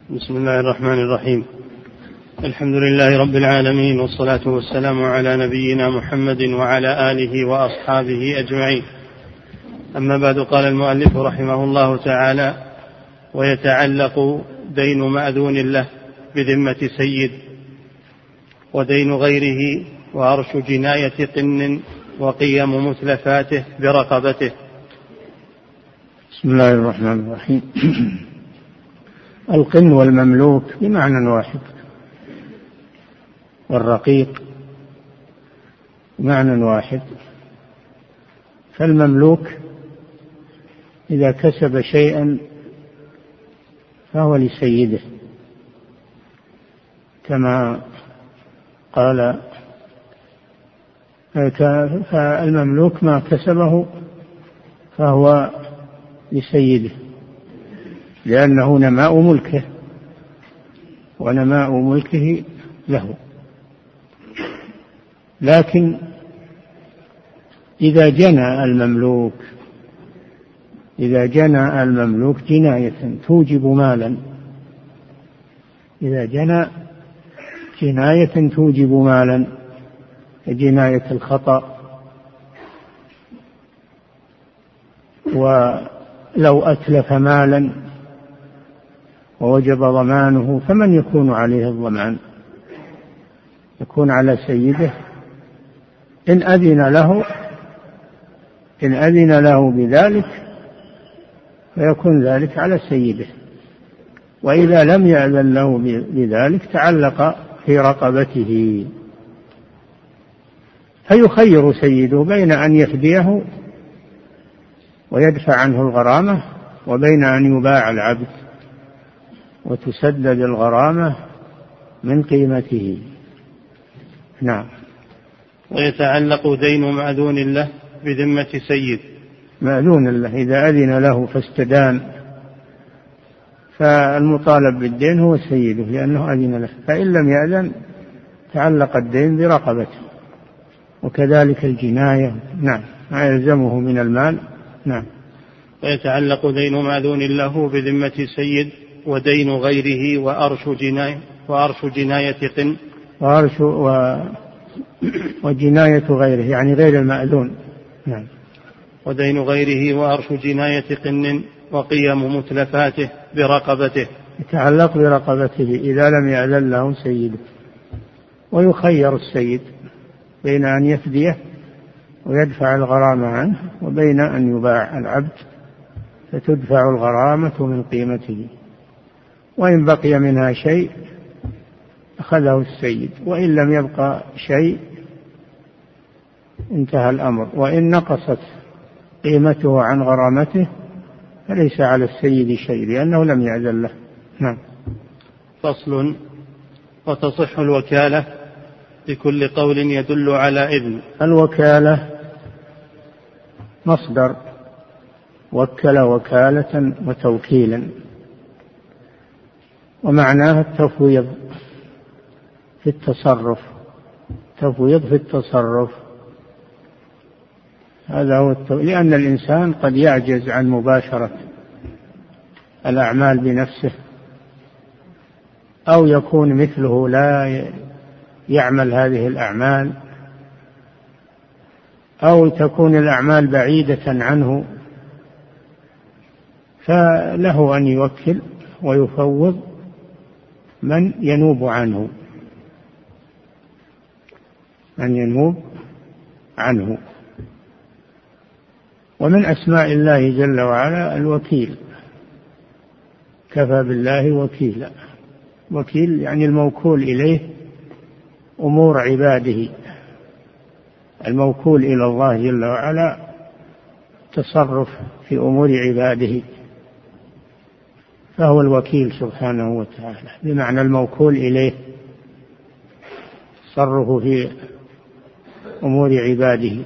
بسم الله الرحمن الرحيم. الحمد لله رب العالمين، والصلاة والسلام على نبينا محمد وعلى آله وأصحابه أجمعين. أما بعد، قال المؤلف رحمه الله تعالى: ويتعلق دين مأذون له بذمة سيد، ودين غيره، وأرش جناية قن، وقيم متلفاته برقبته. بسم الله الرحمن الرحيم. القن والمملوك بمعنى واحد، والرقيق بمعنى واحد. فالمملوك إذا كسب شيئا فهو لسيده، كما قال: فالمملوك ما كسبه فهو لسيده، لأنه نماء ملكه، ونماء ملكه له. لكن إذا جنى المملوك جناية توجب مالا، إذا جنى جناية توجب مالا، جناية الخطأ، ولو أتلف مالا ووجب ضمانه، فمن يكون عليه الضمان؟ يكون على سيده إن أذن له بذلك، فيكون ذلك على سيده. وإذا لم يأذن له بذلك تعلق في رقبته، فيخير سيده بين أن يفديه ويدفع عنه الغرامة، وبين أن يباع العبد وتسدد الغرامة من قيمته. نعم. ويتعلق دين مأذون له بذمة سيد. مأذون له إذا أذن له فاستدان، فالمطالب بالدين هو سيده لأنه أذن له، فإن لم يأذن تعلق الدين برقبته. وكذلك الجناية، نعم، ما يلزمه من المال. نعم. ويتعلق دين مأذون له بذمة سيد، ودين غيره، وأرش جناية قن، وجناية غيره يعني غير المأذون. نعم. ودين غيره وأرش جناية قن، وقيم متلفاته برقبته. يتعلق برقبته إذا لم يأذن له سيده. ويخير السيد بين أن يفديه ويدفع الغرامة عنه، وبين أن يباع العبد فتدفع الغرامة من قيمته، وإن بقي منها شيء أخذه السيد، وإن لم يبقى شيء انتهى الأمر. وإن نقصت قيمته عن غرامته فليس على السيد شيء، لأنه لم يأذن له. نعم. فصل. وتصح الوكالة بكل قول يدل على إذن. الوكالة مصدر وكل وكالة وتوكيلا، ومعناها التفويض في التصرف، تفويض في التصرف. هذا هو لأن الإنسان قد يعجز عن مباشرة الأعمال بنفسه، أو يكون مثله لا يعمل هذه الأعمال، أو تكون الأعمال بعيدة عنه، فله أن يوكل ويفوض من ينوب عنه، ومن أسماء الله جل وعلا الوكيل. كفى بالله وكيلا. وكيل يعني الموكول إليه أمور عباده، الموكول إلى الله جل وعلا تصرف في أمور عباده، فهو الوكيل سبحانه وتعالى، بمعنى الموكول إليه تصرف في أمور عباده.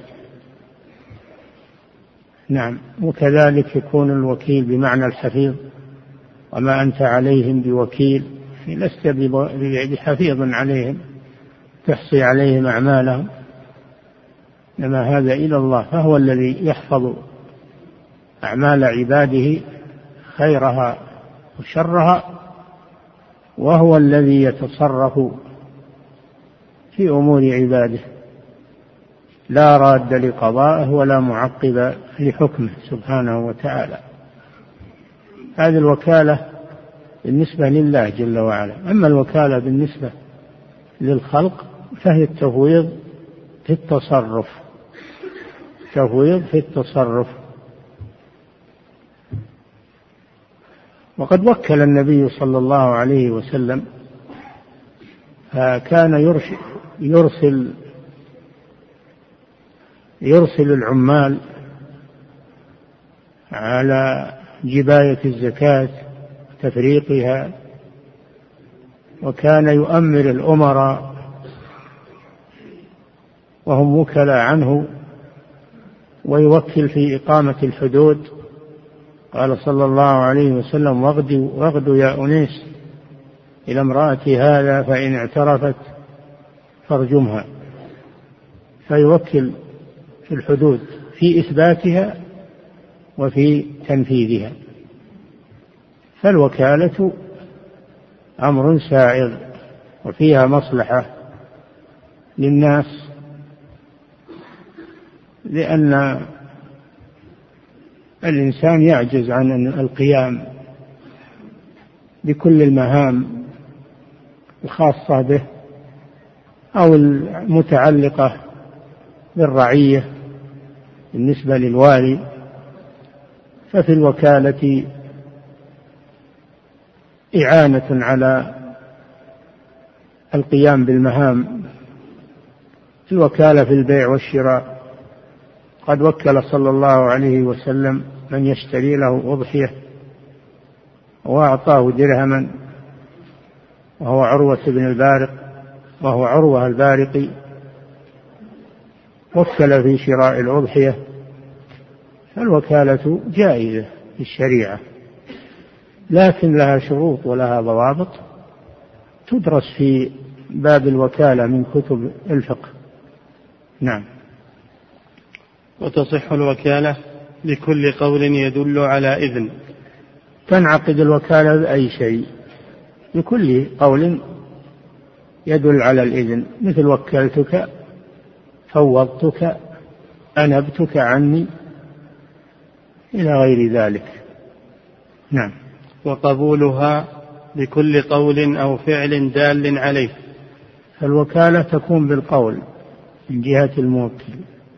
نعم. وكذلك يكون الوكيل بمعنى الحفيظ، وما أنت عليهم بوكيل، لست بحفيظ عليهم تحصي عليهم أعمالهم، إنما هذا إلى الله، فهو الذي يحفظ أعمال عباده خيرها وشرها وهو الذي يتصرف في أمور عباده، لا راد لقضائه ولا معقب لحكمه سبحانه وتعالى. هذه الوكالة بالنسبة لله جل وعلا. أما الوكالة بالنسبة للخلق فهي التفويض في التصرف، تفويض في التصرف. وقد وكل النبي صلى الله عليه وسلم، فكان يرسل العمال على جباية الزكاة تفريقها، وكان يؤمر الأمراء وهم وكلاء عنه، ويوكل في إقامة الحدود. قال صلى الله عليه وسلم: واغدوا يا أنيس إلى امرأة هذا فإن اعترفت فارجمها. فيوكل في الحدود في إثباتها وفي تنفيذها. فالوكالة أمر سائغ وفيها مصلحة للناس، لأن الإنسان يعجز عن القيام بكل المهام الخاصة به أو المتعلقة بالرعية بالنسبة للوالي. ففي الوكالة إعانة على القيام بالمهام. الوكالة في البيع والشراء، قد وكل صلى الله عليه وسلم من يشتري له أضحية وأعطاه درهما، وهو عروة البارقي، وكل في شراء الأضحية. فالوكالة جائزة في الشريعة، لكن لها شروط ولها ضوابط تدرس في باب الوكالة من كتب الفقه. نعم. وتصح الوكالة لكل قول يدل على إذن. تنعقد الوكالة بأي شيء، لكل قول يدل على الإذن، مثل وكلتك، فوضتك، أنبتك عني، إلى غير ذلك. نعم. وقبولها لكل قول أو فعل دال عليه. فالوكالة تكون بالقول من جهة الموكل،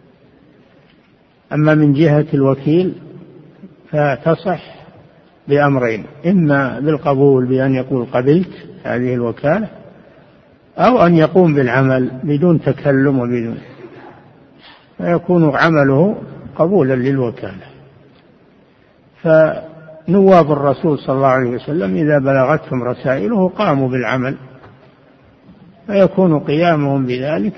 أما من جهة الوكيل فتصح بأمرين: إما بالقبول بأن يقول قبلت هذه الوكالة، أو أن يقوم بالعمل بدون تكلم وبدون، فيكون عمله قبولا للوكالة. فنواب الرسول صلى الله عليه وسلم إذا بلغتهم رسائله قاموا بالعمل، فيكون قيامهم بذلك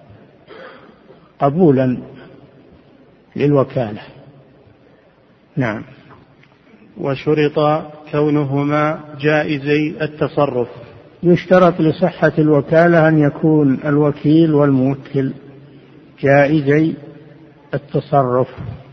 قبولا للوكالة. نعم. وشرط كونهما جائزي التصرف. يشترط لصحة الوكالة أن يكون الوكيل والموكل جائزي التصرف،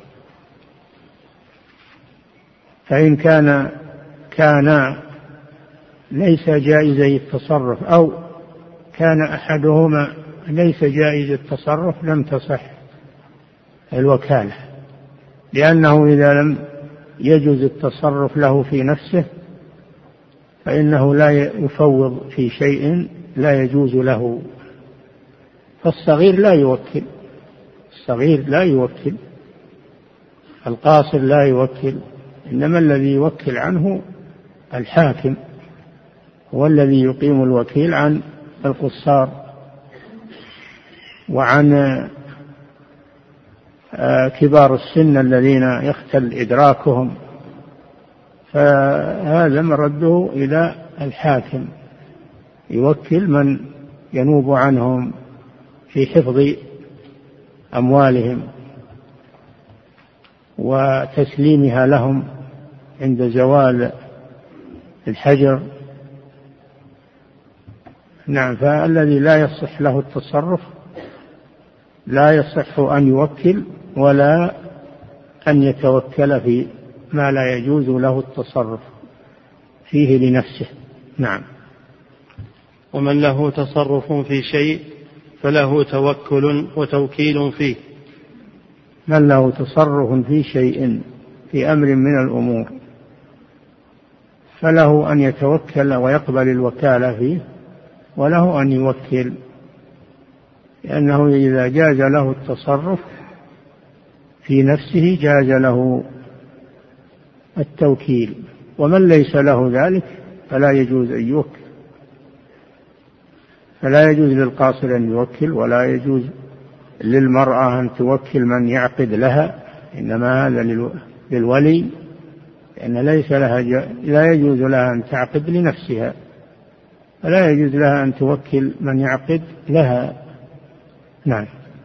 فإن كان ليس جائزي التصرف، أو كان أحدهما ليس جائز التصرف، لم تصح الوكالة، لأنه إذا لم يجوز التصرف له في نفسه فإنه لا يفوض في شيء لا يجوز له. فالصغير لا يوكل، القاصر لا يوكل، إنما الذي يوكل عنه الحاكم، هو الذي يقيم الوكيل عن القصار وعن كبار السن الذين يختل إدراكهم، فهذا مرده إلى الحاكم، يوكل من ينوب عنهم في حفظ أموالهم وتسليمها لهم عند زوال الحجر. نعم. فالذي لا يصح له التصرف لا يصح أن يوكل ولا أن يتوكل في ما لا يجوز له التصرف فيه لنفسه. نعم. ومن له تصرف في شيء فله توكل وتوكيل فيه. من له تصرف في شيء في أمر من الأمور فله أن يتوكل ويقبل الوكالة فيه، وله أن يوكل، لأنه إذا جاز له التصرف في نفسه جاز له التوكيل. ومن ليس له ذلك فلا يجوز أن يوكل، فلا يجوز للقاصر أن يوكل، ولا يجوز للمرأة أن توكل من يعقد لها، إنما هذا للولي، لأن ليس لها لا يجوز لها أن تعقد لنفسها، فلا يجوز لها أن توكل من يعقد لها. نعم.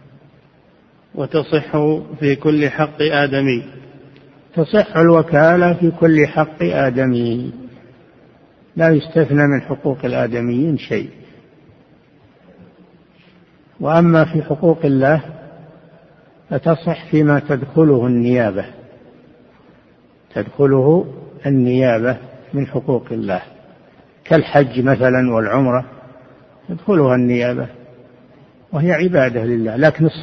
وتصح في كل حق آدمي. تصح الوكالة في كل حق آدمي، لا يستثنى من حقوق الآدميين شيء. وأما في حقوق الله فتصح فيما تدخله النيابة، تدخله النيابة من حقوق الله، كالحج مثلا والعمرة تدخلها النيابة وهي عبادة لله.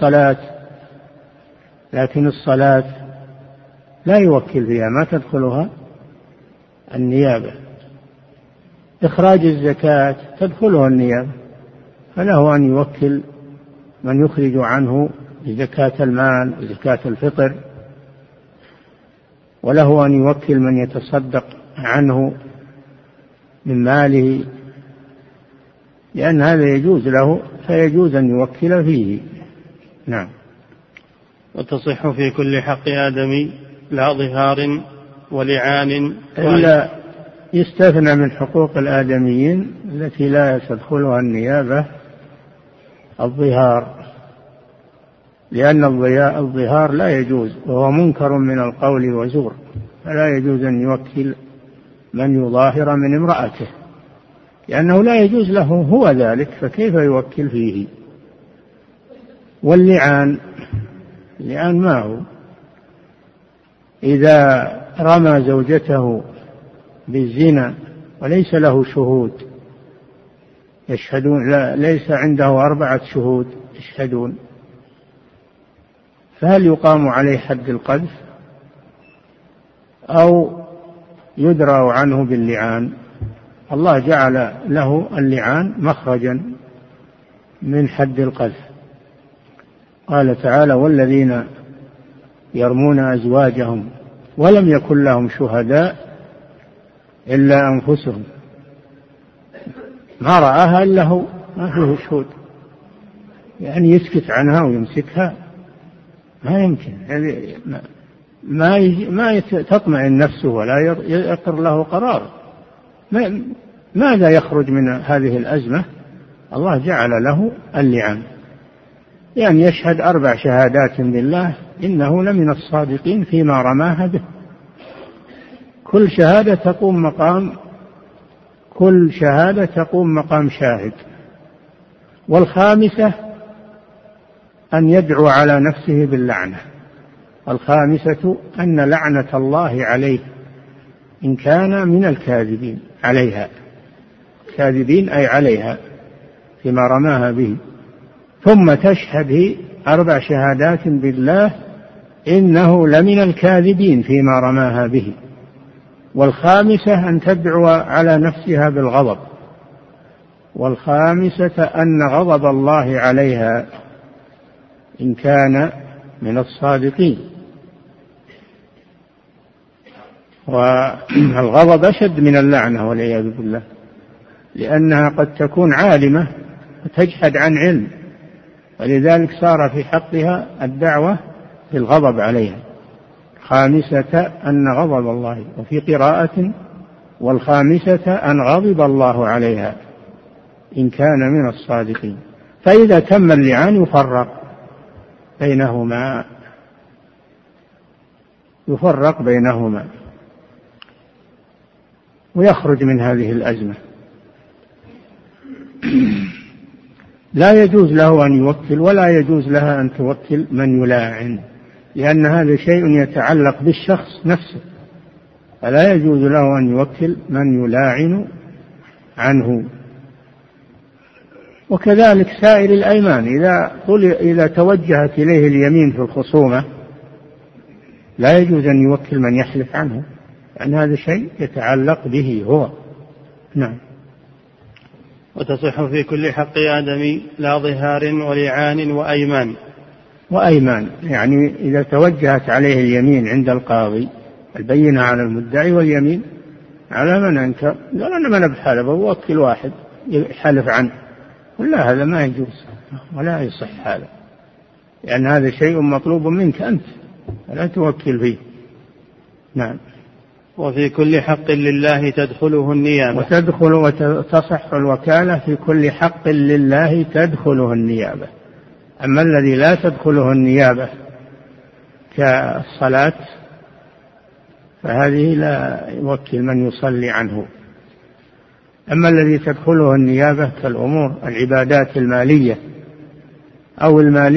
لكن الصلاة لا يوكل فيها، ما تدخلها النيابة. إخراج الزكاة تدخلها النيابة، فله أن يوكل من يخرج عنه زكاة المال وزكاة الفطر، وله أن يوكل من يتصدق عنه من ماله، لأن هذا يجوز له، فيجوز أن يوكل فيه. نعم. وتصح في كل حق آدمي لا ظهار ولعان إلا يستثنى من حقوق الآدميين التي لا تدخلها النيابة الظهار، لأن الظهار لا يجوز، وهو منكر من القول وزور، فلا يجوز أن يوكل من يظاهر من امرأته، لأنه لا يجوز له هو ذلك، فكيف يوكل فيه. واللعان ما هو؟ إذا رمى زوجته بالزنا وليس له شهود يشهدون، ليس عنده 4 شهود يشهدون، فهل يقام عليه حد القذف أو يدرأ عنه باللعان؟ الله جعل له اللعان مخرجا من حد القذف. قال تعالى: والذين يرمون أزواجهم ولم يكن لهم شهداء إلا أنفسهم، ما رآها إلا هو، ما فيه شهود، يعني يسكت عنها ويمسكها؟ ما يمكن، ما تطمئن نفسه ولا يقر له قرار. ماذا يخرج من هذه الأزمة؟ الله جعل له اللعان، يعني يشهد 4 شهادات بالله إنه لمن الصادقين فيما رماها به، كل شهادة تقوم مقام شاهد. والخامسة أن يدعو على نفسه باللعنة، الخامسة أن لعنة الله عليه إن كان من الكاذبين عليها، كاذبين أي عليها فيما رماها به. ثم تشهد 4 شهادات بالله إنه لمن الكاذبين فيما رماها به. والخامسة أن تدعو على نفسها بالغضب. والخامسة أن غضب الله عليها إن كان من الصادقين. والغضب أشد من اللعنة والعياذ بالله، لأنها قد تكون عالمة وتجحد عن علم، ولذلك صار في حقها الدعوة بالغضب عليها. خامسة أن غضب الله، وفي قراءة: والخامسة أن غضب الله عليها إن كان من الصادقين. فإذا تم اللعان يفرق بينهما ويخرج من هذه الأزمة. لا يجوز له أن يوكل، ولا يجوز لها أن توكل من يلاعن، لأن هذا شيء يتعلق بالشخص نفسه، فلا يجوز له أن يوكل من يلاعن عنه. وكذلك سائر الأيمان إذا توجهت إليه اليمين في الخصومة لا يجوز أن يوكل من يحلف عنه، لأن هذا شيء يتعلق به هو. نعم. وتصح في كل حق آدمي لا ظهار ولعان وأيمان، يعني إذا توجهت عليه اليمين عند القاضي، البينة على المدعي واليمين على من أنكر، قال أنا ما بحلف، ووكل واحد يحلف عنه، ولا هذا ما يجوز ولا يصح هذا، لأن هذا شيء مطلوب منك أنت، لا توكل فيه. نعم. وفي كل حق لله تدخله النيابة، وتصح الوكالة في كل حق لله تدخله النيابة. أما الذي لا تدخله النيابة كالصلاة فهذه لا يوكل من يصلي عنه. أما الذي تدخله النيابة كالأمور العبادات المالية أو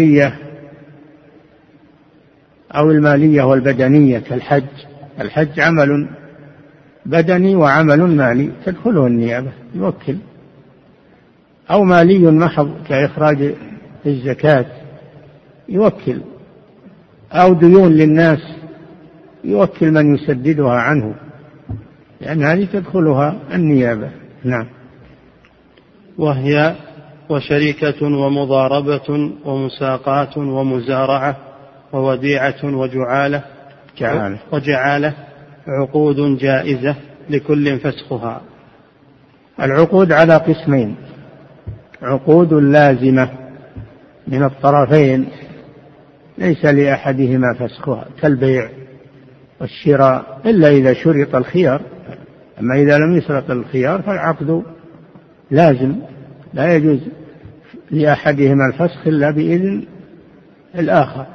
المالية والبدنية كالحج، الحج عمل بدني وعمل مالي تدخله النيابة يوكل، أو مالي محض كإخراج الزكاة يوكل، أو ديون للناس يوكل من يسددها عنه، لأن هذه تدخلها النيابة. نعم. وهي وشركة ومضاربة ومساقات ومزارعة ووديعة وجعالة عقود جائزة لكل فسخها. العقود على قسمين: عقود لازمة من الطرفين ليس لأحدهما فسخها كالبيع والشراء إلا إذا شرط الخيار، أما إذا لم يشرط الخيار فالعقد لازم لا يجوز لأحدهما الفسخ إلا بإذن الآخر.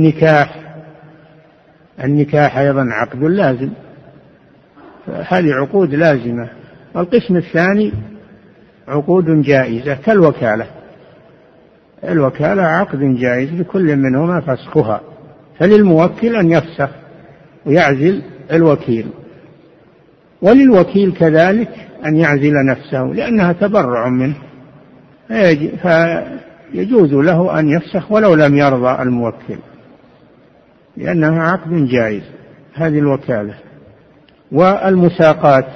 النكاح أيضا عقد لازم، هذه عقود لازمة. والقسم الثاني عقود جائزة كالوكالة، الوكالة عقد جائز لكل منهما فسخها، فللموكل أن يفسخ ويعزل الوكيل، وللوكيل كذلك أن يعزل نفسه لأنها تبرع منه، فيجوز له أن يفسخ ولو لم يرضى الموكل لأنها عقد جائز. هذه الوكالة. والمساقات،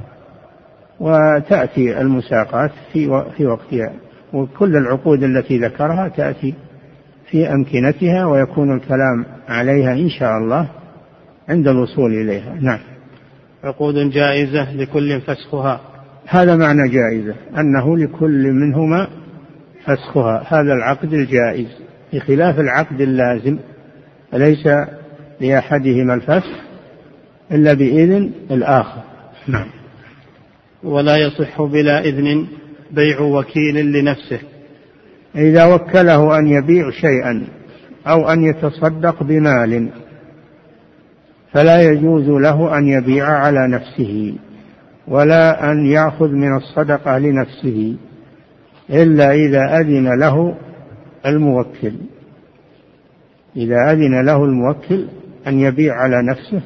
وتأتي المساقات في وقتها، وكل العقود التي ذكرها تأتي في أمكنتها، ويكون الكلام عليها إن شاء الله عند الوصول إليها. نعم. عقود جائزة لكل فسخها، هذا معنى جائزة، أنه لكل منهما فسخها، هذا العقد الجائز بخلاف العقد اللازم، ليس لأحدهما الفسخ إلا بإذن الآخر. نعم. ولا يصح بلا إذن بيع وكيل لنفسه، إذا وكله أن يبيع شيئا أو أن يتصدق بمال فلا يجوز له أن يبيع على نفسه ولا أن يأخذ من الصدقة لنفسه إلا إذا أذن له الموكل. إذا أذن له الموكل أن يبيع على نفسه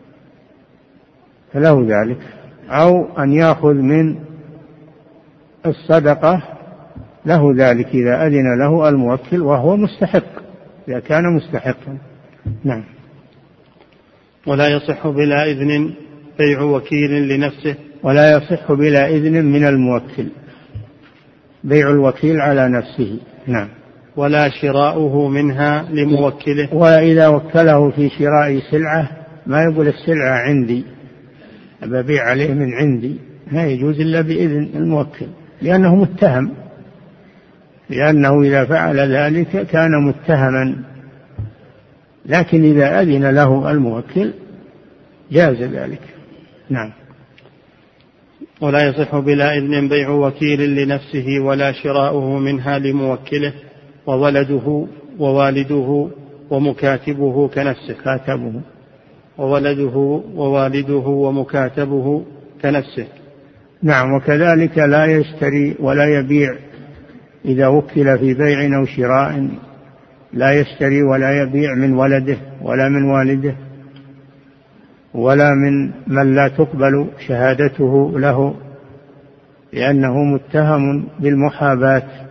فله ذلك، أو أن يأخذ من الصدقة له ذلك إذا أذن له الموكل وهو مستحق، إذا كان مستحقا. نعم. ولا يصح بلا إذن بيع وكيل لنفسه، ولا يصح بلا إذن من الموكل بيع الوكيل على نفسه. نعم. ولا شراؤه منها لموكله، وإذا وكله في شراء سلعة ما يقول السلعة عندي أبيع عليه من عندي، لا يجوز إلا بإذن الموكل، لأنه متهم، لأنه إذا فعل ذلك كان متهما، لكن إذا أذن له الموكل جاز ذلك. نعم. ولا يصح بلا إذن بيع وكيل لنفسه ولا شراؤه منها لموكله، وولده ووالده ومكاتبه كنفسه، كاتبه وولده ومكاتبه كنفسه. نعم. وكذلك لا يشتري ولا يبيع إذا وكل في بيع أو شراء، لا يشتري ولا يبيع من ولده ولا من والده ولا من لا تقبل شهادته له، لأنه متهم بالمحاباة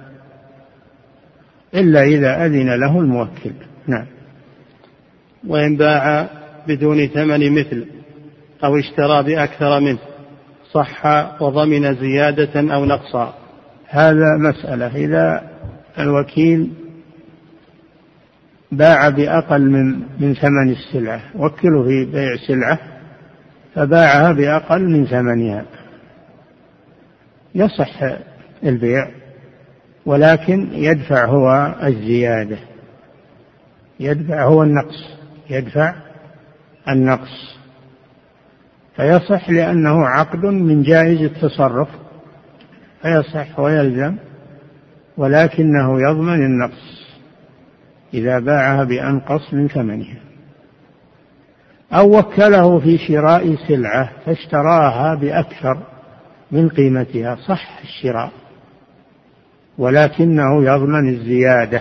إلا إذا أذن له الموكل. نعم. وإن باع بدون ثمن مثل أو اشترى بأكثر منه صح وضمن زيادة أو نقصا. هذا مسألة. إذا الوكيل باع بأقل من ثمن السلعة، وكله في بيع سلعة فباعها بأقل من ثمنها، يصح البيع، ولكن يدفع هو الزيادة، يدفع هو النقص، يدفع النقص، فيصح لأنه عقد من جائز التصرف فيصح ويلزم، ولكنه يضمن النقص إذا باعها بأنقص من ثمنها. أو وكله في شراء سلعة فاشتراها بأكثر من قيمتها، صح الشراء، ولكنه يضمن الزيادة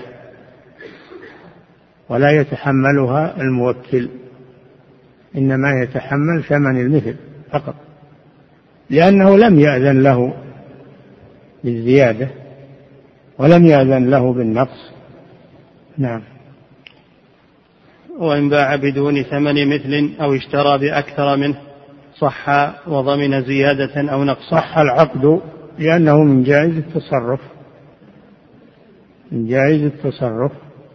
ولا يتحملها الموكل، إنما يتحمل ثمن المثل فقط، لأنه لم يأذن له بالزيادة ولم يأذن له بالنقص. نعم. وإن باع بدون ثمن مثل أو اشترى بأكثر منه صح وضمن زيادة أو نقص. صح العقد لأنه من جائز التصرف، من جائز التصرف،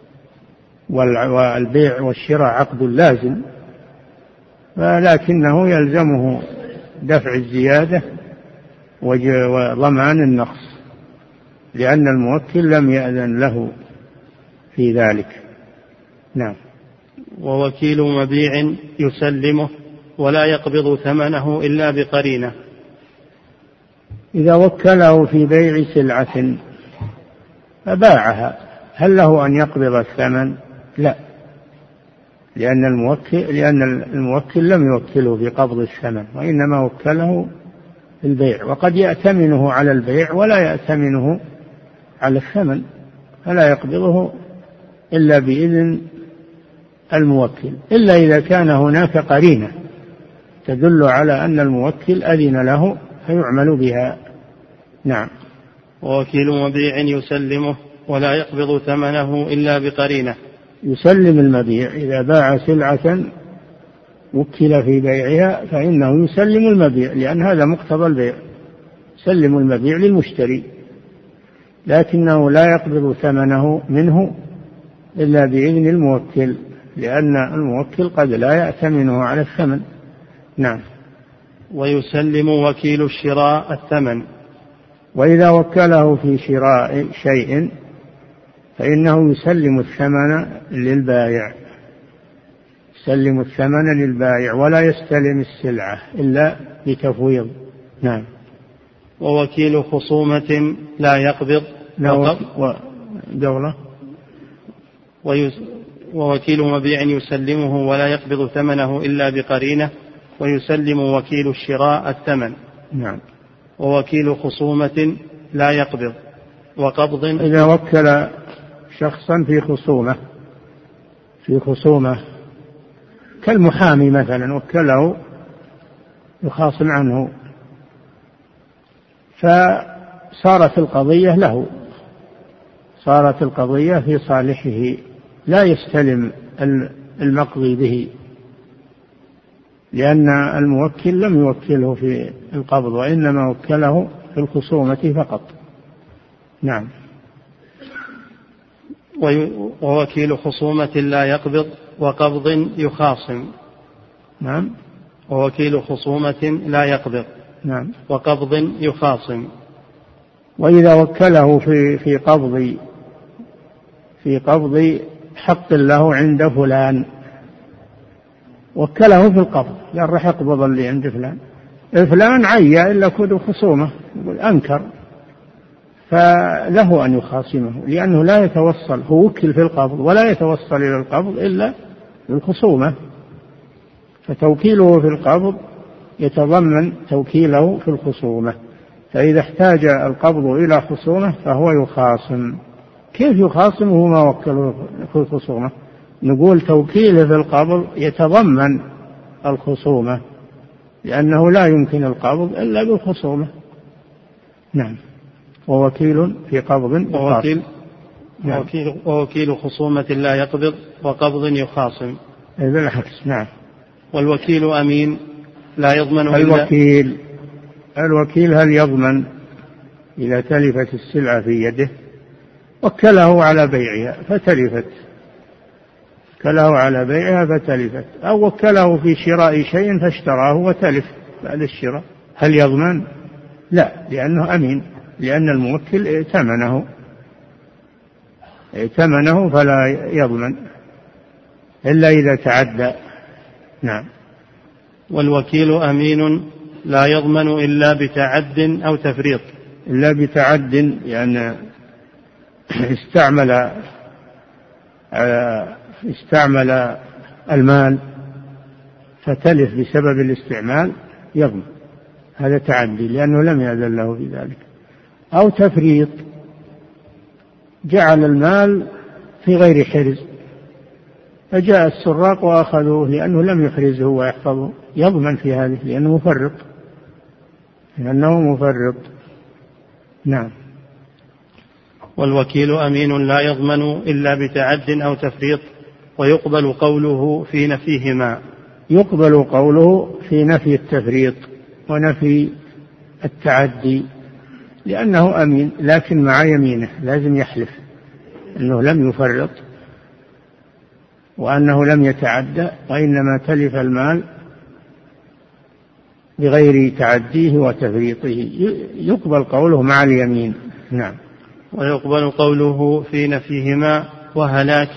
والبيع والشراء عقد لازم، ولكنه يلزمه دفع الزيادة وضمان النقص، لأن الموكل لم يأذن له في ذلك. نعم. ووكيل مبيع يسلمه ولا يقبض ثمنه إلا بقرينة. إذا وكله في بيع سلعة فباعها هل له أن يقبض الثمن؟ لا، لأن الموكل لم يوكله في قبض الثمن، وإنما وكله في البيع، وقد يأتمنه على البيع ولا يأتمنه على الثمن، فلا يقبضه إلا بإذن الموكل، إلا إذا كان هناك قرينة تدل على أن الموكل أذن له فيعمل بها. نعم. ووكيل مبيع يسلمه ولا يقبض ثمنه إلا بقرينة. يسلم المبيع إذا باع سلعة وكل في بيعها فإنه يسلم المبيع، لأن هذا مقتضى البيع، يسلم المبيع للمشتري، لكنه لا يقبض ثمنه منه إلا بإذن الموكل، لأن الموكل قد لا يأتمنه على الثمن. نعم. ويسلم وكيل الشراء الثمن. وإذا وكله في شراء شيء فإنه يسلم الثمن للبائع، يسلم الثمن للبائع ولا يستلم السلعة إلا بتفويض. نعم. ووكيل خصومة لا يقبض ووكيل مبيع يسلمه ولا يقبض ثمنه إلا بقرينة، ويسلم وكيل الشراء الثمن. نعم. ووكيل خصومة لا يقبض وقبض. إذا وكل شخصا في خصومة كالمحامي مثلا، وكله يخاصم عنه، فصارت القضية له، صارت القضية في صالحه، لا يستلم المقضي به، لأن الموكل لم يوكله في القبض وإنما وكله في الخصومة فقط. نعم. ووكيل خصومة لا يقبض وقبض يخاصم. نعم. ووكيل خصومة لا يقبض. نعم. وقبض يخاصم. وإذا وكله في قبض حق له عند فلان، وكله في القبض، قال راح يقبض اللي عند فلان عيا إلا كود خصومة، يقول أنكر، فله أن يخاصمه، لأنه لا يتوصل، هو وكل في القبض ولا يتوصل إلى القبض إلا بالخصومة، فتوكيله في القبض يتضمن توكيله في الخصومة، فإذا احتاج القبض إلى خصومة فهو يخاصم. كيف يخاصم وهو ما وكله في الخصومة؟ نقول توكيله في القبض يتضمن الخصومة، لأنه لا يمكن القبض إلا بالخصومة. نعم. ووكيل في قبض نعم. ووكيل خصومة لا يقبض وقبض يخاصم. بالعكس. نعم. والوكيل أمين لا يضمن الوكيل هل يضمن إذا تلفت السلعة في يده؟ وكله على بيعها فتلفت، أو وكله في شراء شيء فاشتراه وتلف بعد الشراء، هل يضمن؟ لا، لأنه أمين، لأن الموكل ائتمنه فلا يضمن إلا إذا تعدى. نعم. والوكيل أمين لا يضمن إلا بتعد أو تفريط. إلا بتعد، يعني استعمل المال فتلف بسبب الاستعمال يضمن، هذا تعدي لأنه لم يأذن له في ذلك. أو تفريط، جعل المال في غير حرز فجاء السراق وأخذوه لأنه لم يحرزه ويحفظه، يضمن في هذه لأنه مفرط. نعم. والوكيل أمين لا يضمن إلا بتعد أو تفريط، ويقبل قوله في نفيهما. يقبل قوله في نفي التفريط ونفي التعدي، لأنه أمين، لكن مع يمينه لازم يحلف أنه لم يفرط وأنه لم يتعدى، وإنما تلف المال بغير تعديه وتفريطه، يقبل قوله مع اليمين. نعم. ويقبل قوله في نفيهما وهلاك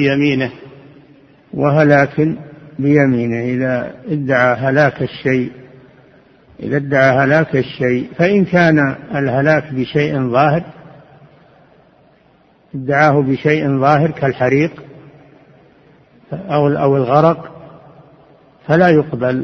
بيمينه إذا ادعى هلاك الشيء، فإن كان الهلاك بشيء ظاهر، ادعاه بشيء ظاهر كالحريق أو الغرق، فلا يقبل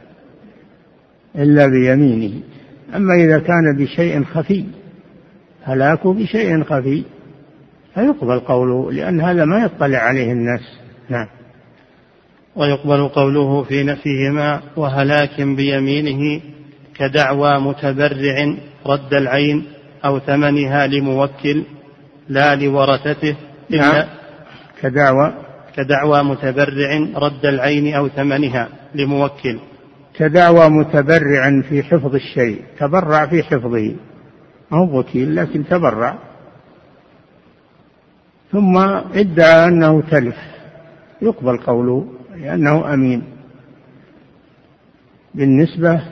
إلا بيمينه. أما إذا كان بشيء خفي، هلاكه بشيء خفي، فيقبل قوله، لأن هذا ما يطلع عليه الناس. نعم. ويقبل قوله في نفيهما وهلاك بيمينه كدعوى متبرع رد العين أو ثمنها لموكل لا لورثته. نعم. كدعوى متبرع رد العين أو ثمنها لموكل. كدعوى متبرع في حفظ الشيء، تبرع في حفظه، هو وكيل لكن تبرع، ثم ادعى أنه تلف، يقبل قوله لأنه أمين بالنسبة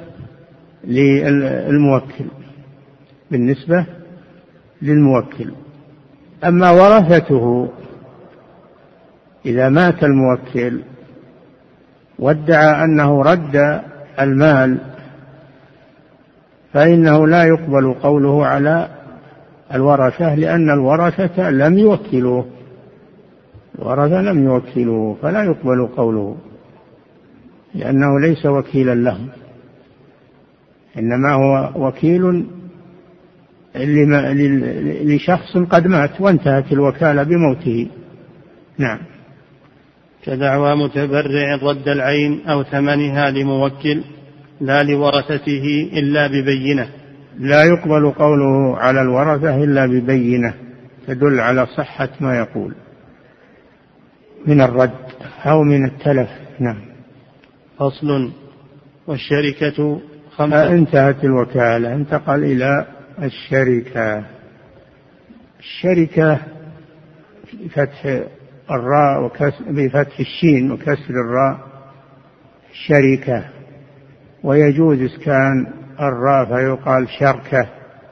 للموكل. أما ورثته، إذا مات الموكل وادعى أنه رد المال، فإنه لا يقبل قوله على الورثة، لأن الورثة لم يوكلوه، فلا يقبل قوله، لأنه ليس وكيلا لهم، إنما هو وكيل لشخص قد مات وانتهت الوكالة بموته. نعم. كدعوى متبرع رد العين أو ثمنها لموكل لا لورثته إلا ببينة. لا يقبل قوله على الورثة إلا ببينة تدل على صحة ما يقول من الرد أو من التلف. نعم. فصل. والشركة 5. انتهت الوكالة، انتقل إلى الشركة بفتح الراء بفتح الشين وكسر الراء شركة، ويجوز إسكان الراء فيقال شركة،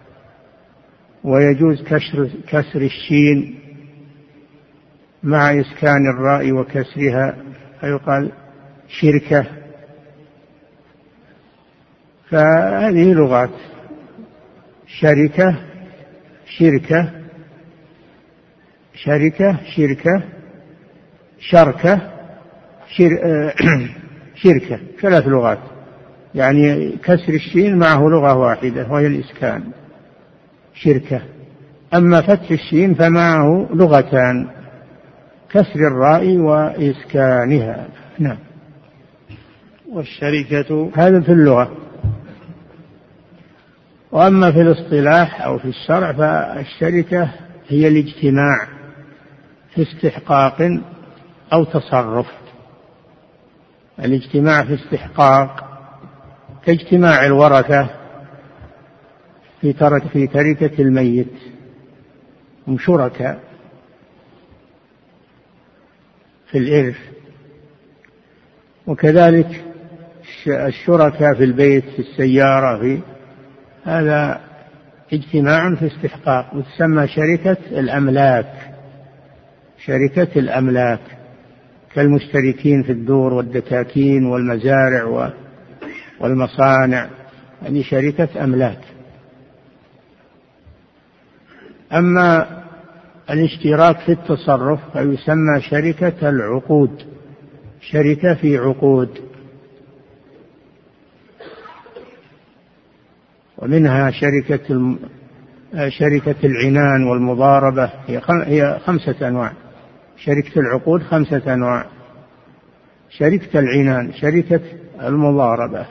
ويجوز كسر الشين مع إسكان الراء وكسرها فيقال شركة. فهذه لغات: شركة، شركة، شركة، شركة، 3 لغات، يعني كسر الشين معه لغة واحدة وهي الإسكان، شركة. أما فتح الشين فمعه لغتان، كسر الراء وإسكانها. نعم. والشركة هذا في اللغة. وأما في الاصطلاح أو في الشرع فالشركة هي الاجتماع في استحقاق أو تصرف. الاجتماع في استحقاق كاجتماع الورثة في تركة الميت، هم شركاء في الإرث. وكذلك الشركاء في البيت، في السيارة، في هذا اجتماع في استحقاق، وتسمى شركة الأملاك. شركة الأملاك كالمشتركين في الدور والدكاكين والمزارع والمصانع، هذه شركة أملاك. أما الاشتراك في التصرف فيسمى شركة العقود، شركة في عقود. ومنها شركة العنان والمضاربة، هي 5 أنواع. شركة العقود 5 أنواع: شركة العنان، شركة المضاربة،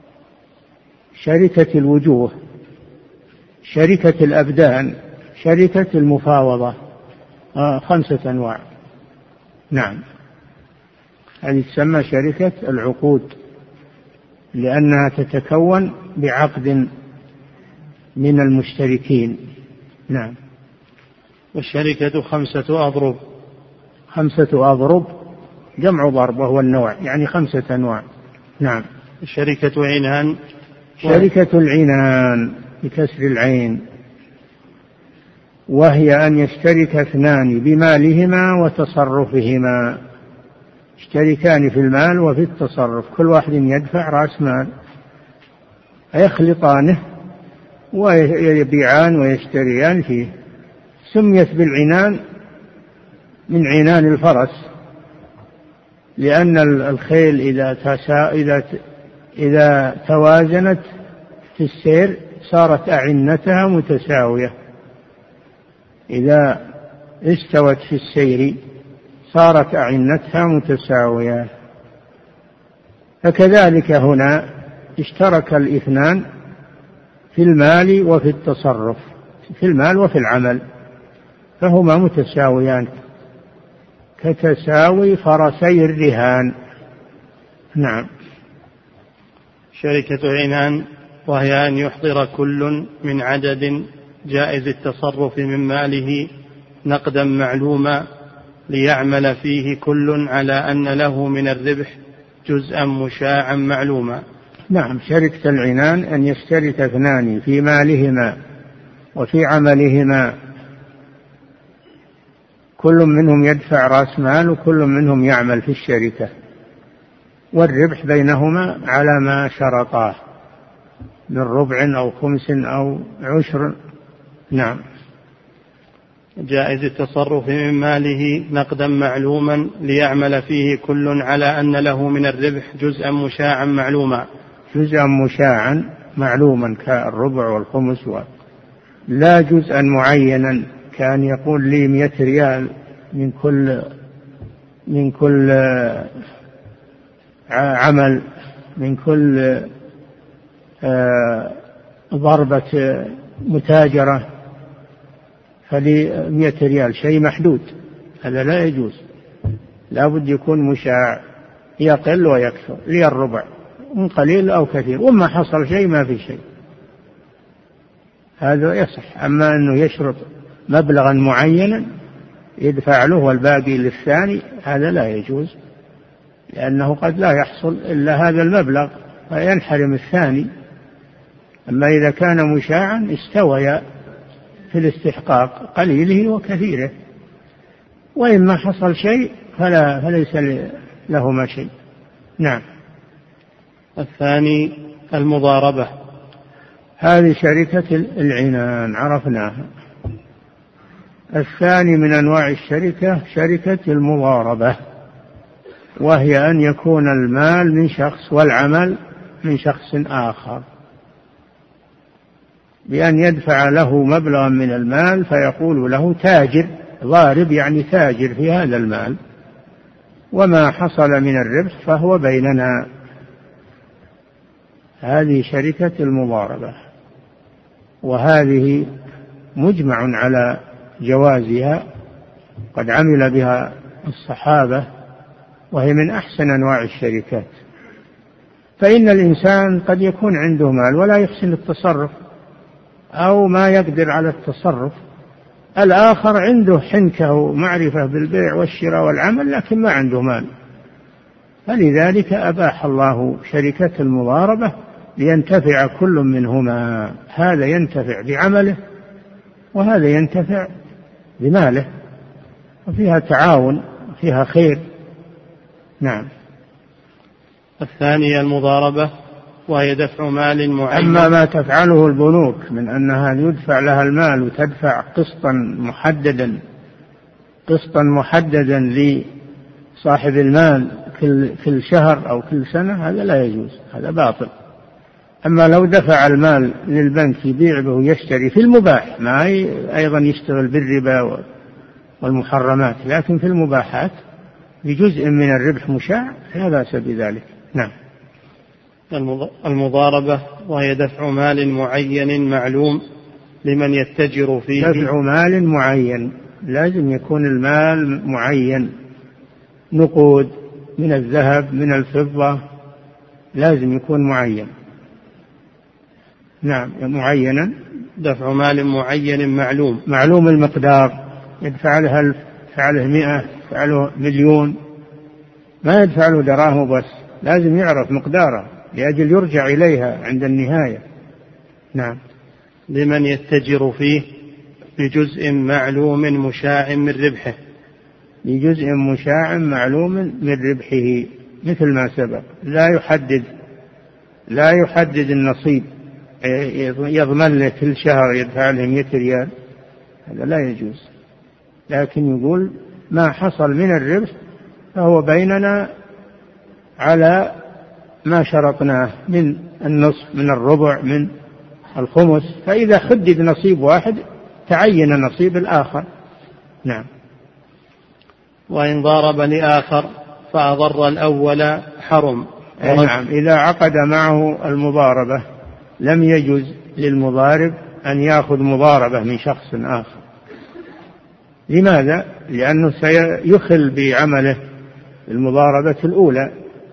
شركة الوجوه، شركة الأبدان، شركة المفاوضة. 5 أنواع. نعم، هذه تسمى شركة العقود لأنها تتكون بعقد من المشتركين. نعم. والشركة 5 أضرب. 5 أضرب جمع ضرب وهو النوع، يعني 5 أنواع. نعم. شركة عنان. شركة العنان بكسر العين، وهي أن يشترك 2 بمالهما وتصرفهما. يشتركان في المال وفي التصرف، كل واحد يدفع رأس مال، يخلطانه ويبيعان ويشتريان فيه. سميت بالعنان من عنان الفرس، لأن الخيل إذا توازنت في السير صارت أعنتها متساوية، إذا استوت في السير صارت أعنتها متساوية. فكذلك هنا اشترك 2 في المال وفي التصرف، في المال وفي العمل، فهما متساويان كتساوي فرسي الرهان. نعم. شركة عنان وهي أن يحضر كل من عدد جائز التصرف من ماله نقدا معلوما ليعمل فيه كل على أن له من الربح جزءا مشاعا معلوما. نعم. شركة العنان أن يشترك 2 في مالهما وفي عملهما، كل منهم يدفع رأس مال وكل منهم يعمل في الشركة، والربح بينهما على ما شرطاه من ربع أو 5 أو 10. نعم. جائز التصرف من ماله نقدا معلوما ليعمل فيه كل على أن له من الربح جزءا مشاعا معلوما. جزءا مشاعا معلوما كالربع والخمس، لا جزءا معينا كان يقول لي 100 ريال من كل عمل، من كل ضربة متاجرة فلي 100 ريال، شيء محدود، هذا لا يجوز. لا بد يكون مشاع، يقل ويكثر، لي الربع من قليل أو كثير، وما حصل شيء ما في شيء، هذا يصح. أما أنه يشرط مبلغا معينا يدفع له والباقي للثاني، هذا لا يجوز، لأنه قد لا يحصل إلا هذا المبلغ فينحرم الثاني. أما إذا كان مشاعا استويا في الاستحقاق قليله وكثيره، وإما حصل شيء فليس لهما شيء. نعم. الثاني المضاربة، هذه شركة العنان عرفناها. الثاني من أنواع الشركة شركة المضاربة، وهي أن يكون المال من شخص والعمل من شخص آخر، بأن يدفع له مبلغا من المال فيقول له تاجر ضارب، يعني تاجر في هذا المال، وما حصل من الربح فهو بيننا. هذه شركة المضاربة، وهذه مجمع على جوازها قد عمل بها الصحابة، وهي من أحسن أنواع الشركات. فإن الإنسان قد يكون عنده مال ولا يحسن التصرف أو ما يقدر على التصرف، الآخر عنده حنكة ومعرفة بالبيع والشراء والعمل لكن ما عنده مال، فلذلك أباح الله شركة المضاربة لينتفع كل منهما، هذا ينتفع بعمله وهذا ينتفع بماله، وفيها تعاون وفيها خير. نعم. الثانية المضاربة وهي دفع مال معين. أما ما تفعله البنوك من أنها يدفع لها المال وتدفع قسطا محددا لصاحب المال كل شهر أو كل سنة، هذا لا يجوز، هذا باطل. أما لو دفع المال للبنك يبيع به ويشتري في المباح، ما أيضا يشتغل بالربا والمحرمات، لكن في المباحات بجزء من الربح مشاع لا بأس بذلك. نعم. المضاربة وهي دفع مال معين معلوم لمن يتجر فيه. دفع مال معين، لازم يكون المال معين، نقود من الذهب من الفضة، لازم يكون معين. نعم، معينا. دفع مال معين معلوم المقدار، يدفع له 1000، يدفع له 100، يدفع له 1,000,000، ما يدفع له دراهم بس، لازم يعرف مقداره لأجل يرجع إليها عند النهاية. نعم. لمن يتجر فيه بجزء معلوم مشاع من ربحه. بجزء مشاع معلوم من ربحه، مثل ما سبق، لا يحدد النصيب، يضمن له كل شهر يدفع له 100 ريال، هذا لا يجوز، لكن يقول ما حصل من الربح فهو بيننا على ما شرطناه من النصف، من الربع، من الخمس، فإذا حدد نصيب واحد تعين نصيب الآخر. نعم. وإن ضارب لآخر فأضر الأول حرم. نعم، إذا عقد معه المضاربة لم يجوز للمضارب أن يأخذ مضاربة من شخص آخر. لماذا؟ لأنه سيخل بعمله المضاربة الأولى،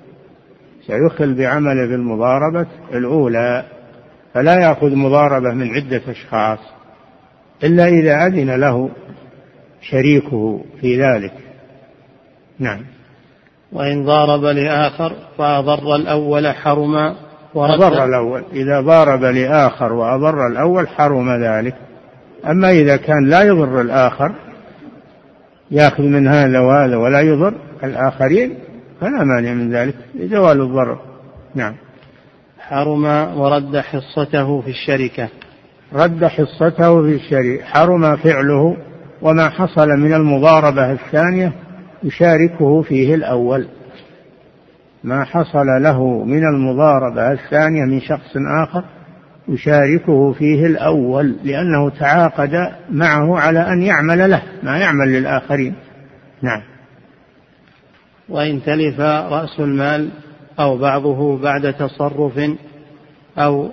فلا يأخذ مضاربة من عدة أشخاص إلا إذا أذن له شريكه في ذلك. نعم. وإن ضارب لآخر فأضر الأول حرم. أضر الأول، إذا ضارب لآخر وأضر الأول حرم ذلك. أما إذا كان لا يضر الآخر، يأخذ من هذا وهذا ولا يضر الآخرين، فلا مانع من ذلك لزوال الضرر. نعم. حرم ورد حصته في الشركة. رد حصته في الشركة، حرم فعله، وما حصل من المضاربة الثانية يشاركه فيه الأول. ما حصل له من المضاربة الثانية من شخص آخر يشاركه فيه الأول، لأنه تعاقد معه على أن يعمل له ما يعمل للآخرين. نعم. وإن تلف رأس المال أو بعضه بعد تصرف أو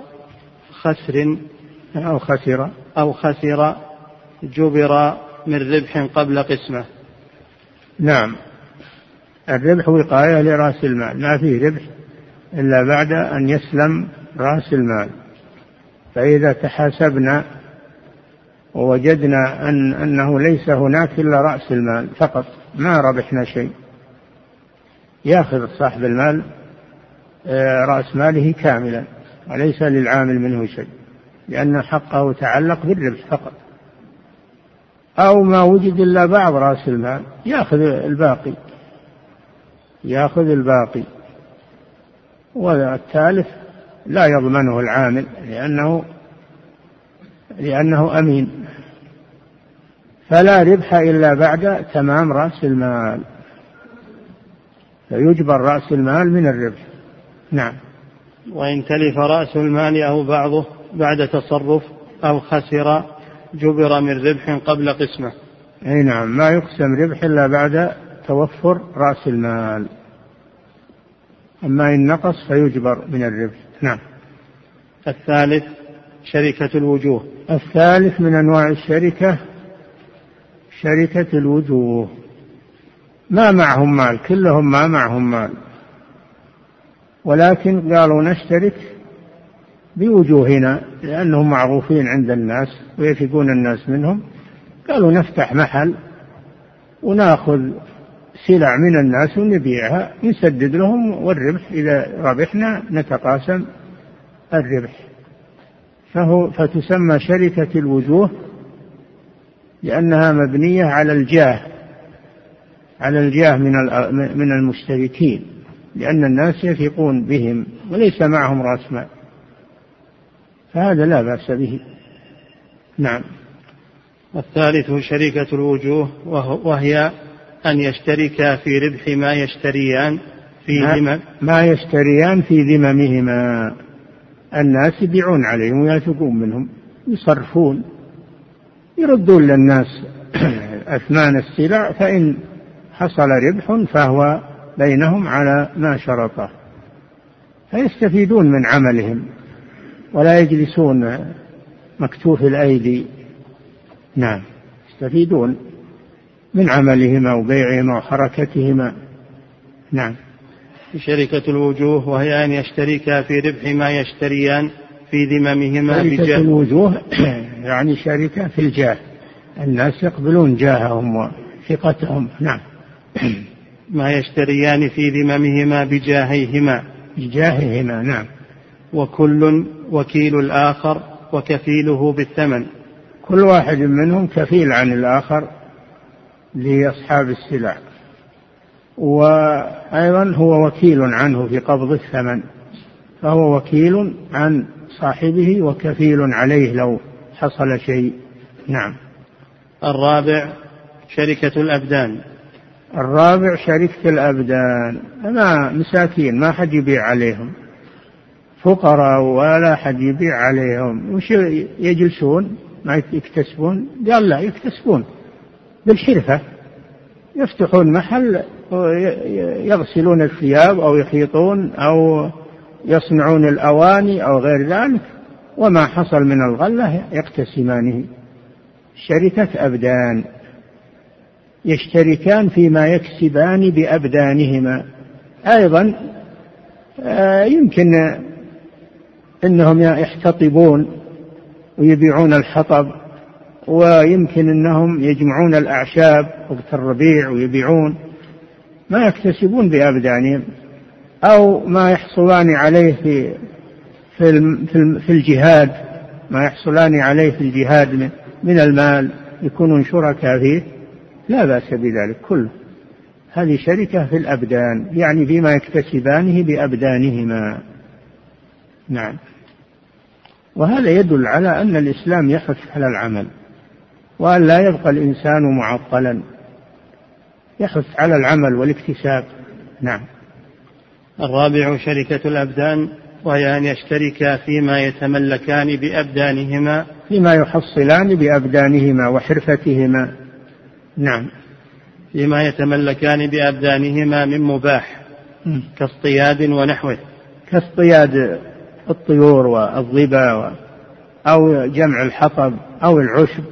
خسر جبر من ربح قبل قسمه. نعم. الربح وقاية لرأس المال، ما فيه ربح إلا بعد أن يسلم رأس المال. فإذا تحاسبنا ووجدنا أنه ليس هناك إلا رأس المال فقط، ما ربحنا شيء، يأخذ صاحب المال رأس ماله كاملا وليس للعامل منه شيء، لأن حقه تعلق بالربح فقط. أو ما وجد إلا بعض رأس المال، يأخذ الباقي، والثالث لا يضمنه العامل لأنه أمين. فلا ربح إلا بعد تمام رأس المال، فيجبر رأس المال من الربح. نعم. وإن تلف رأس المال أو بعضه بعد تصرف أو خسر جبر من ربح قبل قسمه. أي نعم، ما يقسم ربح إلا بعد توفر رأس المال، أما إن نقص فيجبر من الربح. نعم. الثالث شركة الوجوه. الثالث من أنواع الشركة شركة الوجوه، ما معهم مال، كلهم ما معهم مال، ولكن قالوا نشترك بوجوهنا لأنهم معروفين عند الناس ويثقون الناس منهم. قالوا نفتح محل وناخذ سلع من الناس ونبيعها، نسدد لهم، والربح إذا ربحنا نتقاسم الربح. فتسمى شركة الوجوه لأنها مبنية على الجاه، على الجاه من المشتركين، لأن الناس يثقون بهم وليس معهم رأس مال، فهذا لا بأس به. نعم. الثالث شركة الوجوه، وهي أن يشتركا في ربح ما يشتريان في ذممهما. الناس يبيعون عليهم ويثقون منهم، يصرفون، يردون للناس أثمان السلع، فإن حصل ربح فهو بينهم على ما شرطه، فيستفيدون من عملهم ولا يجلسون مكتوف الأيدي. نعم، يستفيدون من عملهما وبيعهما وحركتهما. نعم. شركة الوجوه، وهي أن يشتركا في ربح ما يشتريان في ذممهما. شركة الوجوه يعني شركة في الجاه، الناس يقبلون جاههم وثقتهم. نعم. ما يشتريان في ذممهما بجاههما. نعم. وكل وكيل الآخر وكفيله بالثمن، كل واحد منهم كفيل عن الآخر لأصحاب السلع، وأيضا هو وكيل عنه في قبض الثمن، فهو وكيل عن صاحبه وكفيل عليه لو حصل شيء. نعم. الرابع شركة الأبدان. الرابع شركة الأبدان، ما مساكين ما حد يبيع عليهم، فقراء ولا حد يبيع عليهم، وش يجلسون ما يكتسبون؟ قال لا، يكتسبون بالحرفة، يفتحون محل يغسلون الثياب أو يخيطون أو يصنعون الأواني أو غير ذلك، وما حصل من الغلة يقتسمانه. شركة أبدان، يشتركان فيما يكسبان بأبدانهما. أيضا يمكن أنهم يحتطبون ويبيعون الحطب، ويمكن أنهم يجمعون الأعشاب وقت الربيع ويبيعون، ما يكتسبون بأبدانهم، أو ما يحصلان عليه في الجهاد، ما يحصلان عليه في الجهاد من المال، يكونون شركاء فيه، لا بأس بذلك كله. هذه شركة في الأبدان، يعني فيما يكتسبانه بأبدانهما. نعم. وهذا يدل على أن الإسلام يحث على العمل، وأن لا يبقى الإنسان معطلا، يحث على العمل والاكتساب. نعم. الرابع شركة الأبدان، وهي أن يشتركا فيما يتملكان بأبدانهما، فيما يحصلان بأبدانهما وحرفتهما. نعم. فيما يتملكان بأبدانهما من مباح كاصطياد ونحوه، كاصطياد الطيور والظبا أو جمع الحطب أو العشب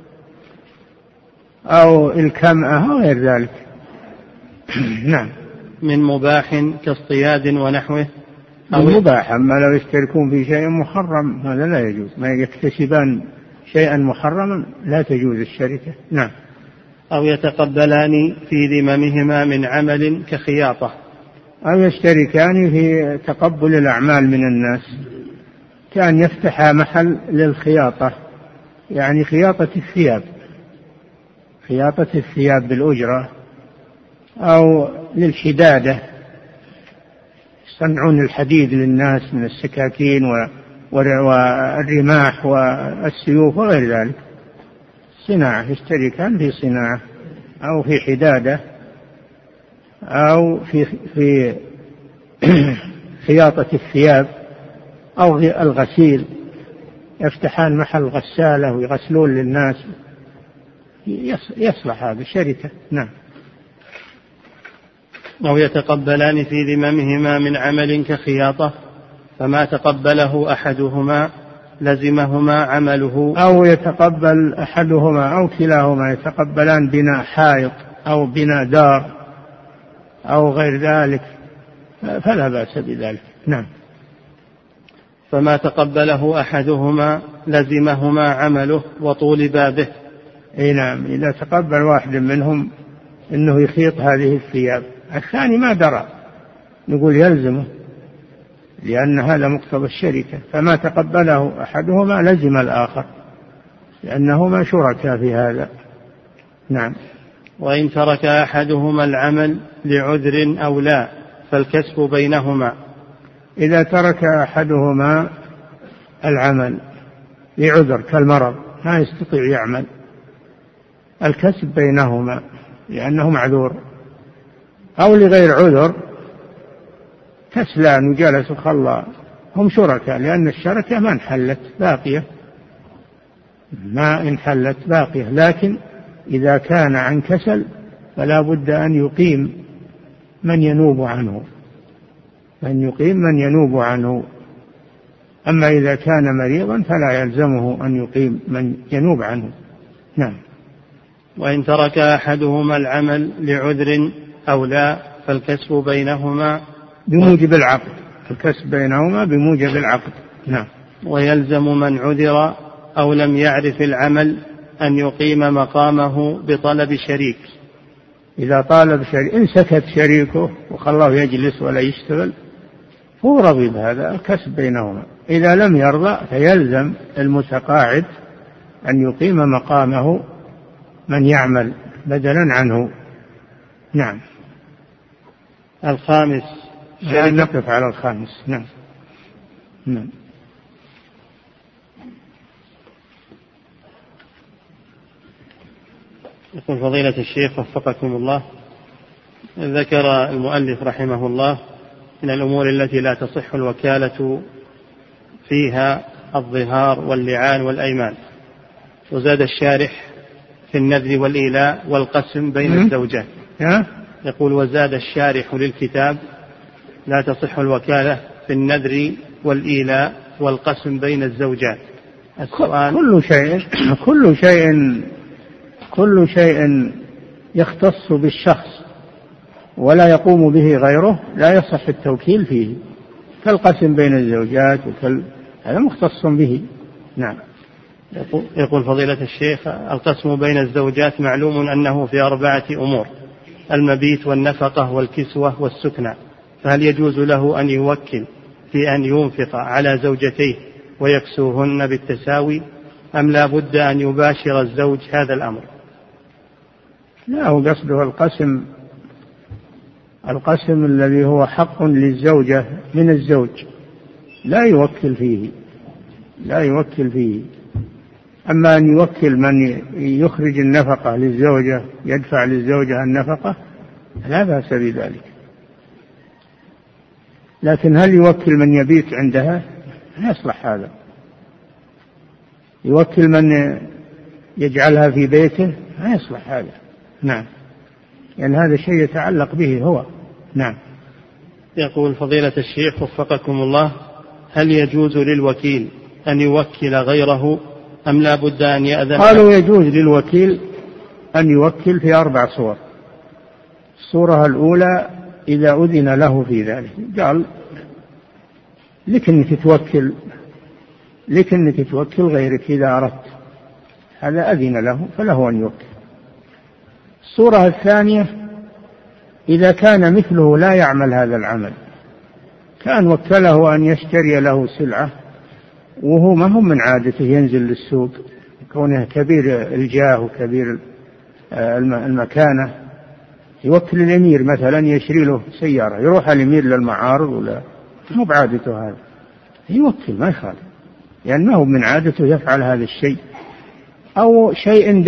أو الكمأة أو غير ذلك. نعم. من مباح كاصطياد ونحوه، أو مباح. أما لو يشتركون في شيء محرم هذا لا يجوز، ما يكتسبان شيئا محرما لا تجوز الشركة. نعم. أو يتقبلان في ذممهما من عمل كخياطة، أو يشتركان في تقبل الأعمال من الناس، كان يفتح محل للخياطة، يعني خياطة الثياب، خياطة الثياب بالأجرة، أو للحدادة، يصنعون الحديد للناس من السكاكين والرماح والسيوف وغير ذلك، صناعة، يشتركان في صناعة أو في حدادة أو في خياطة الثياب أو الغسيل، يفتحان محل غسالة ويغسلون للناس، يصلح هذا شركة. نعم. أو يتقبلان في ذممهما من عمل كخياطة، فما تقبله أحدهما لزمهما عمله، أو يتقبل أحدهما أو كلاهما يتقبلان بناء حائط أو بناء دار أو غير ذلك فلا بأس بذلك. نعم. فما تقبله أحدهما لزمهما عمله وطولبا به. أي نعم، إذا تقبل واحد منهم أنه يخيط هذه الثياب الثاني ما درى نقول يلزمه، لأن هذا مقتضى الشركة، فما تقبله أحدهما لزم الآخر لأنهما شركاء في هذا. نعم. وإن ترك أحدهما العمل لعذر أو لا فالكسب بينهما. إذا ترك أحدهما العمل لعذر كالمرض ما يستطيع يعمل، الكسب بينهما لأنه معذور، أو لغير عذر كسلان وجلس وخلى، هم شركاء لأن الشركة ما انحلت باقية، ما انحلت باقية، لكن إذا كان عن كسل فلا بد أن يقيم من ينوب عنه، أن يقيم من ينوب عنه. أما إذا كان مريضا فلا يلزمه أن يقيم من ينوب عنه. نعم. وإن ترك أحدهما العمل لعذر أو لا فالكسب بينهما بموجب العقد، الكسب بينهما بموجب العقد. نعم. ويلزم من عذر أو لم يعرف العمل أن يقيم مقامه بطلب شريك. إذا طالب شريك إن سكت شريكه وخلاه يجلس ولا يشتغل هو رضي بهذا، الكسب بينهما. إذا لم يرضى فيلزم المتقاعد أن يقيم مقامه من يعمل بدلا عنه. نعم. الخامس نقف على الخامس. نعم. نعم. يقول فضيلة الشيخ وفقكم الله، ذكر المؤلف رحمه الله من الأمور التي لا تصح الوكالة فيها الظهار واللعان والأيمان، وزاد الشارح في النذر والإيلاء والقسم بين الزوجات. يقول وزاد الشارح للكتاب لا تصح الوكالة في النذر والإيلاء والقسم بين الزوجات. السؤال كل شيء يختص بالشخص ولا يقوم به غيره لا يصح التوكيل فيه، كالقسم بين الزوجات هذا مختص به. نعم. يقول فضيلة الشيخ القسم بين الزوجات معلوم أنه في 4 أمور: المبيت والنفقة والكسوة والسكنى، فهل يجوز له أن يوكل في أن ينفق على زوجتيه ويكسوهن بالتساوي، أم لا بد أن يباشر الزوج هذا الأمر؟ لا، هو قصده القسم الذي هو حق للزوجة من الزوج لا يوكل فيه. أما أن يوكل من يخرج النفقة للزوجة يدفع للزوجة النفقة لا بأس بذلك، لكن هل يوكل من يبيت عندها؟ لا يصلح هذا. يوكل من يجعلها في بيته لا يصلح هذا. نعم، يعني هذا شيء يتعلق به هو. نعم. يقول فضيلة الشيخ وفقكم الله، هل يجوز للوكيل أن يوكل غيره أم لا بد أن يأذن؟ قالوا يجوز للوكيل أن يوكل في 4 صور. الصورة الأولى إذا أذن له في ذلك، قال لك أنك توكل غيرك إذا أردت، هذا أذن له فله أن يوكل. الصورة الثانية إذا كان مثله لا يعمل هذا العمل، كان وكله أن يشتري له سلعة وهو ما هم من عادته ينزل للسوق، كونه كبير الجاه وكبير المكانة، يوكل الأمير مثلا يشري له سيارة، يروح الأمير للمعارض ولا مو بعادته هذا، يوكل ما يخالف، يعني ما هو من عادته يفعل هذا الشيء. أو شيء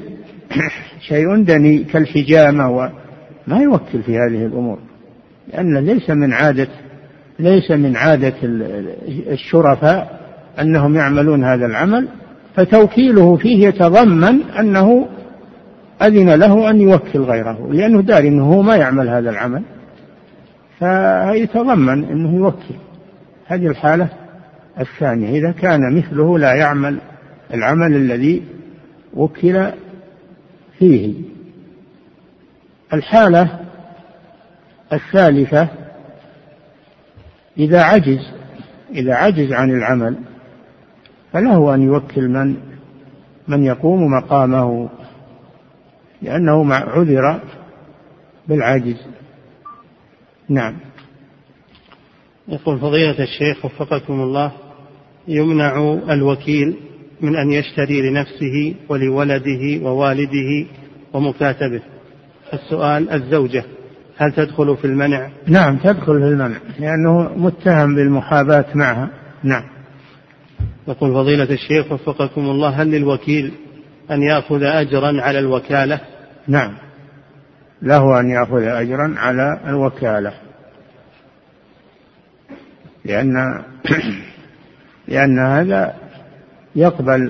دني كالحجامة وما يوكل في هذه الأمور، لأن ليس من عادة الشرفاء أنهم يعملون هذا العمل، فتوكيله فيه يتضمن أنه أذن له أن يوكل غيره، لأنه داري أنه ما يعمل هذا العمل، فيتضمن أنه يوكل. هذه الحالة الثانية إذا كان مثله لا يعمل العمل الذي وكل فيه. الحالة الثالثة إذا عجز عن العمل فله أن يوكل من يقوم مقامه، لأنه عذر بالعجز. نعم. يقول فضيلة الشيخ وفقكم الله: يمنع الوكيل من أن يشتري لنفسه ولولده ووالده ومكاتبه. السؤال: الزوجة هل تدخل في المنع؟ نعم تدخل في المنع، لأنه متهم بالمحاباة معها. نعم. يقول فضيلة الشيخ وفقكم الله: هل للوكيل أن يأخذ أجرا على الوكالة؟ نعم له أن يأخذ أجرا على الوكالة، لأن هذا يقبل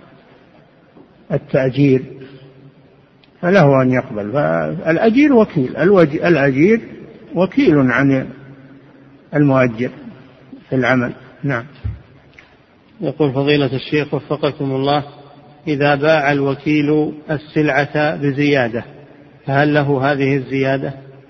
التأجير، فله أن يقبل. فالأجير وكيل، الأجير وكيل عن المؤجر في العمل. نعم. يقول فضيلة الشيخ وفقكم الله: إذا باع الوكيل السلعة بزيادة فهل له هذه الزيادة؟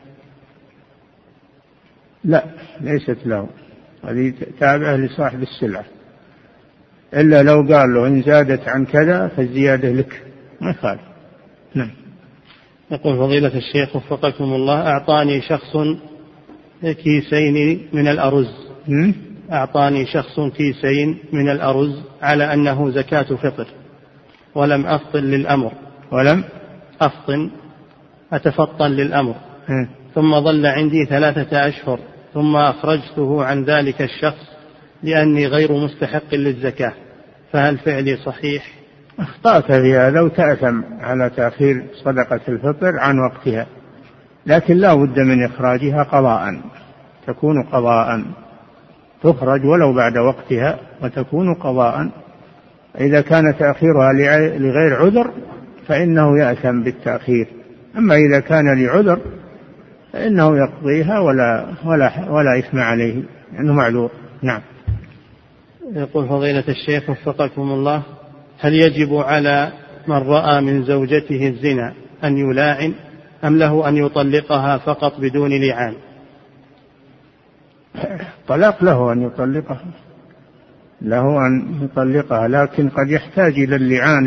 لا، ليست له، هذه تابعة لصاحب السلعة، إلا لو قال له إن زادت عن كذا فالزيادة لك، ما يخالف. نعم. يقول فضيلة الشيخ وفقكم الله: أعطاني شخص كيسين من الأرز. أعطاني شخص كيسين من الأرز على أنه زكاة فطر، ولم أفطن للأمر، أتفطن للأمر، ثم ظل عندي 3 أشهر، ثم أخرجته عن ذلك الشخص لأني غير مستحق للزكاة، فهل فعلي صحيح؟ أخطأت في هذا وتأثم على تأخير صدقة الفطر عن وقتها، لكن لا بد من إخراجها قضاء، تكون قضاء، تخرج ولو بعد وقتها وتكون قضاء. إذا كان تأخيرها لغير عذر فإنه يأثم بالتأخير، أما إذا كان لعذر فإنه يقضيها ولا إثم عليه لأنه معذور. نعم. يقول فضيلة الشيخ وفقكم الله: هل يجب على من رأى من زوجته الزنا أن يلاعن أم له أن يطلقها فقط بدون لعان؟ طلاق له أن يطلقها، لكن قد يحتاج إلى اللعان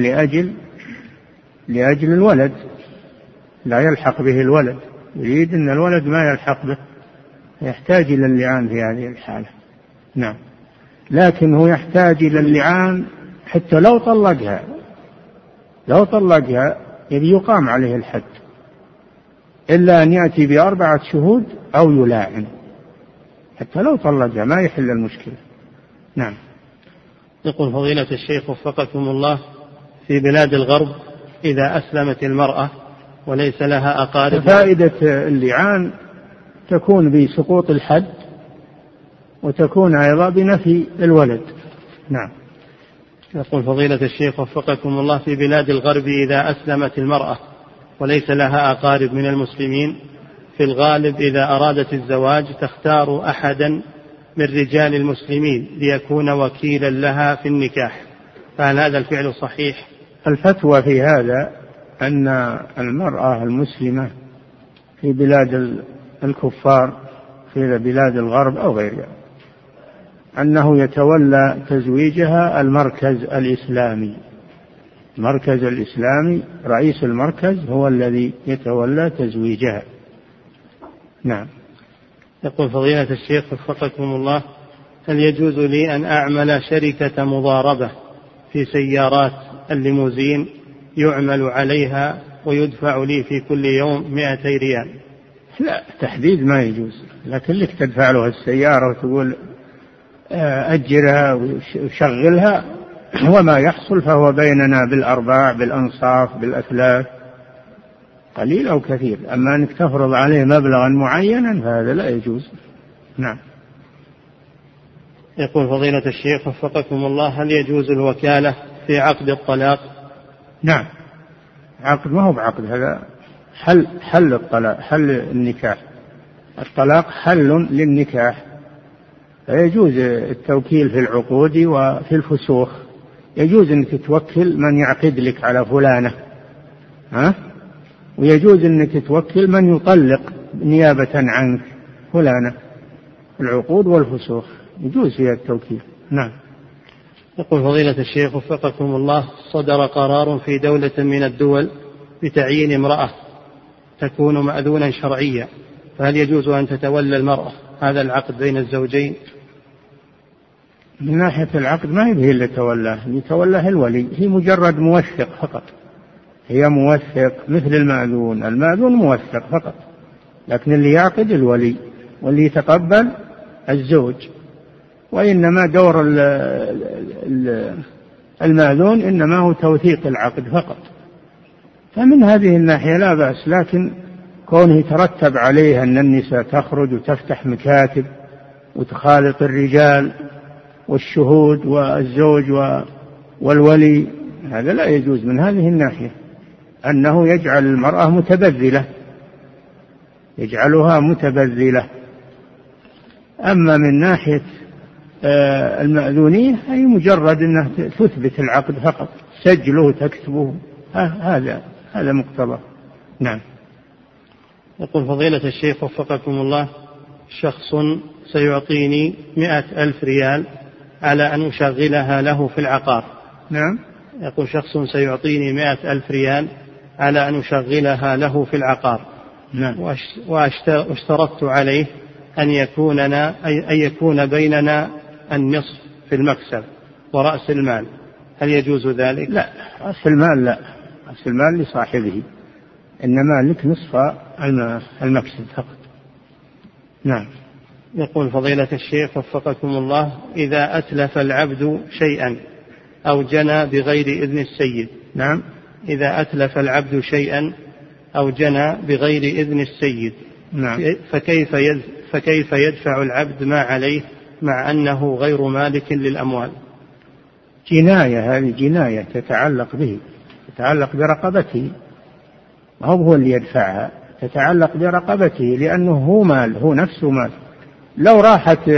لأجل الولد، لا يلحق به الولد، يريد أن الولد ما يلحق به، يحتاج إلى اللعان في هذه الحالة. نعم. لكن هو يحتاج إلى اللعان حتى لو طلقها يبي يقام عليه الحد، إلا أن يأتي ب4 شهود أو يلاعن، حتى لو طلقها ما يحل المشكلة. نعم. يقول فضيلة الشيخ وفقكم الله: في بلاد الغرب إذا أسلمت المرأة وليس لها أقارب، فائدة اللعان تكون بسقوط الحد وتكون أيضا بنفي الولد. نعم. يقول فضيلة الشيخ وفقكم الله: في بلاد الغرب إذا أسلمت المرأة وليس لها أقارب من المسلمين، في الغالب إذا أرادت الزواج تختار أحدا من رجال المسلمين ليكون وكيلا لها في النكاح، فهل هذا الفعل صحيح؟ الفتوى في هذا أن المرأة المسلمة في بلاد الكفار في بلاد الغرب أو غيرها أنه يتولى تزويجها المركز الإسلامي، رئيس المركز هو الذي يتولى تزويجها. نعم. يقول فضيلة الشيخ وفقكم الله: هل يجوز لي أن أعمل شركة مضاربة في سيارات الليموزين يعمل عليها ويدفع لي في كل يوم 200 ريال؟ لا، تحديد ما يجوز، لكن لك تدفع له السيارة وتقول أجرها وشغلها، وما يحصل فهو بيننا بالأرباع بالأنصاف بالأثلاث قليل أو كثير، أما أنك تفرض عليه مبلغا معينا فهذا لا يجوز. نعم. يقول فضيلة الشيخ وفقكم الله: هل يجوز الوكالة في عقد الطلاق؟ نعم، عقد ما هو بعقد، هذا حل الطلاق، حل النكاح، الطلاق حل للنكاح، فيجوز التوكيل في العقود وفي الفسوخ. يجوز أنك توكل من يعقد لك على فلانة، ويجوز أنك توكل من يطلق نيابة عنك فلانة. العقود والفسوخ يجوز فيها التوكيل. نعم. يقول فضيلة الشيخ وفقكم الله، صدر قرار في دولة من الدول بتعيين امرأة تكون مأذونا شرعيا، فهل يجوز أن تتولى المرأة هذا العقد بين الزوجين؟ من ناحية العقد ما هي اللي تولاه، اللي تولاه الولي، هي مجرد موثق فقط، هي موثق مثل المأذون، المأذون موثق فقط، لكن اللي يعقد الولي واللي يتقبل الزوج، وإنما دور المأذون إنما هو توثيق العقد فقط. فمن هذه الناحية لا بأس، لكن كونه يترتب عليه أن النساء تخرج وتفتح مكاتب وتخالط الرجال والشهود والزوج والولي، هذا لا يجوز من هذه الناحية، أنه يجعل المرأة متبذلة، يجعلها متبذلة. أما من ناحية المأذونية أي مجرد أنها تثبت العقد فقط، سجله تكتبه، هذا مقتضى. نعم. يقول فضيلة الشيخ وفقكم الله، شخص سيعطيني 100,000 ريال على أن أشغلها له في العقار. نعم. يقول شخص سيعطيني 100,000 ريال على أن أشغلها له في العقار. نعم. واشترطت عليه أن يكون بيننا النصف في المكسب ورأس المال، هل يجوز ذلك؟ لا، رأس المال لا، رأس المال لصاحبه، إنما لك نصف المكسب فقط. نعم. يقول فضيلة الشيخ وفقكم الله، إذا أتلف العبد شيئا أو جنى بغير إذن السيد. نعم. إذا أتلف العبد شيئا أو جنى بغير إذن السيد. نعم. فكيف يدفع العبد ما عليه مع أنه غير مالك للأموال؟ جناية، هذه جناية تتعلق به، تتعلق برقبته، ما هو اللي يدفعها، تتعلق برقبته، لأنه هو مال، هو نفسه مال. لو راحت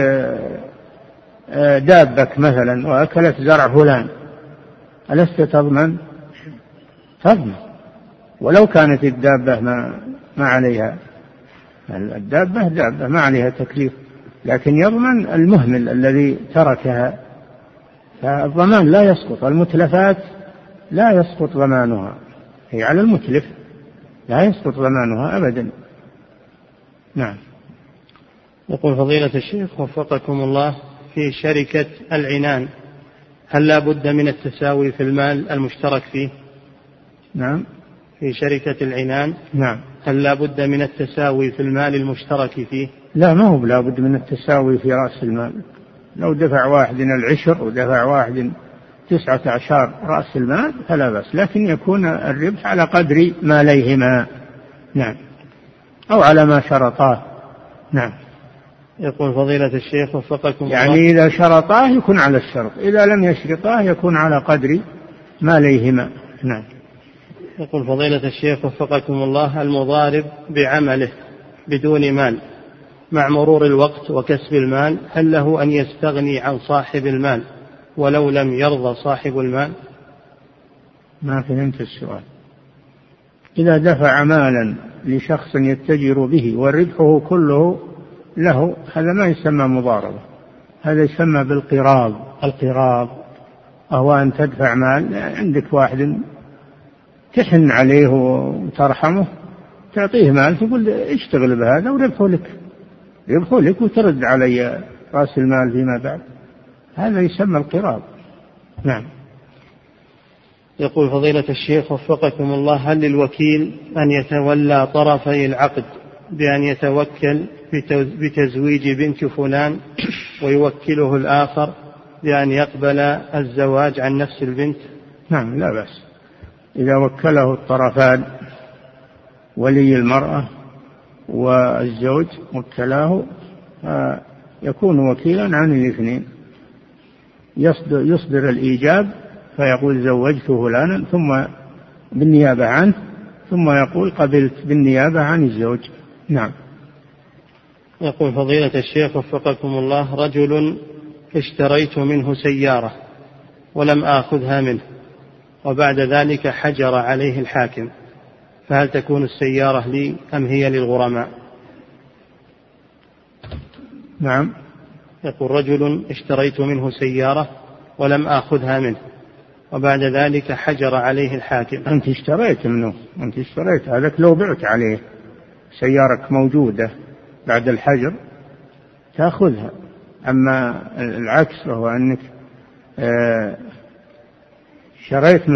دابك مثلا وأكلت زرع فلان ألست تضمن؟ تضمن. ولو كانت الدابة ما عليها، الدابة دابة ما عليها تكليف، لكن يضمن المهمل الذي تركها. فالضمان لا يسقط، المتلفات لا يسقط ضمانها، هي على المتلف، لا يسقط ضمانها أبدا. نعم. يقول فضيلة الشيخ وفقكم الله، في شركة العنان هل لا بد من التساوي في المال المشترك فيه؟ نعم. في شركة العنان نعم. هل لا بد من التساوي في المال المشترك فيه؟ لا، ما هو لا بد من التساوي في رأس المال. لو دفع واحد العشر ودفع واحد 19 رأس المال فلا بأس، لكن يكون الربح على قدر ماليهما. نعم. أو على ما شرطاه. نعم. يقول فضيلة الشيخ وفقكم الله، يعني إذا شرطاه يكون على الشرط، إذا لم يشرطاه يكون على قدر ماليهما. نعم. يقول فضيلة الشيخ وفقكم الله، المضارب بعمله بدون مال مع مرور الوقت وكسب المال، هل له أن يستغني عن صاحب المال ولو لم يرضى صاحب المال؟ ما فهمت السؤال. إذا دفع مالا لشخص يتجر به وربحه كله له، هذا ما يسمى مضاربة، هذا يسمى بالقراض. القراض وهو أن تدفع مال، عندك واحد تحن عليه وترحمه، تعطيه مال تقول اشتغل بهذا وربحه لك وترد علي رأس المال فيما بعد، هذا يسمى القراض. نعم. يقول فضيلة الشيخ وفقكم الله، هل للوكيل أن يتولى طرفي العقد بأن يتوكل بتزويج بنت فلان ويوكله الآخر بأن يقبل الزواج عن نفس البنت؟ نعم، لا بأس. إذا وكله الطرفان، ولي المرأة والزوج وكلاه، يكون وكيلا عن الاثنين، يصدر الإيجاب فيقول زوجت فلانا ثم بالنيابة عنه، ثم يقول قبلت بالنيابة عن الزوج. نعم. يقول فضيلة الشيخ وفقكم الله: رجل اشتريت منه سيارة ولم آخذها منه، وبعد ذلك حجر عليه الحاكم، فهل تكون السيارة لي أم هي للغرماء؟ نعم. يقول: رجل اشتريت منه سيارة ولم آخذها منه، وبعد ذلك حجر عليه الحاكم. أنت اشتريت منه، أنت اشتريت هذاك، لو بعت عليه سيارك موجودة بعد الحجر تأخذها. أما العكس وهو أنك شريت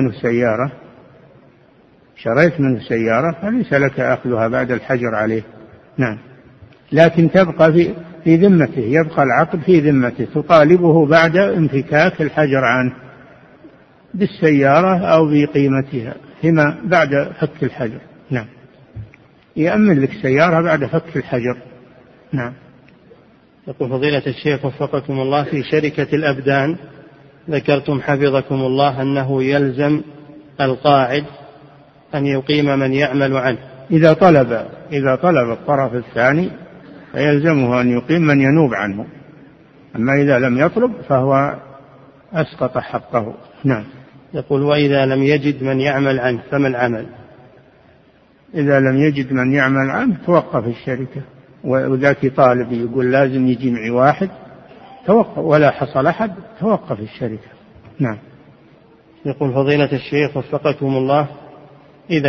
منه سيارة فليس لك أخذها بعد الحجر عليه. نعم. لكن تبقى في ذمته، يبقى العقد في ذمته، تطالبه بعد انفكاك الحجر عنه بالسيارة أو بقيمتها فيما بعد فك الحجر. نعم. يأمن لك سيارة بعد فك الحجر. نعم. يقول فضيلة الشيخ وفقكم الله: في شركة الأبدان ذكرتم حفظكم الله أنه يلزم القاعد أن يقيم من يعمل عنه. إذا طلب الطرف الثاني فيلزمه أن يقيم من ينوب عنه، أما إذا لم يطلب فهو أسقط حقه. نعم. يقول: وإذا لم يجد من يعمل عنه فما العمل؟ إذا لم يجد من يعمل عنه توقف الشركة، وذاك طالب يقول لازم يجي معي واحد، توقف، ولا حصل أحد توقف الشركة. نعم. يقول فضيلة الشيخ وفقكم الله: إذا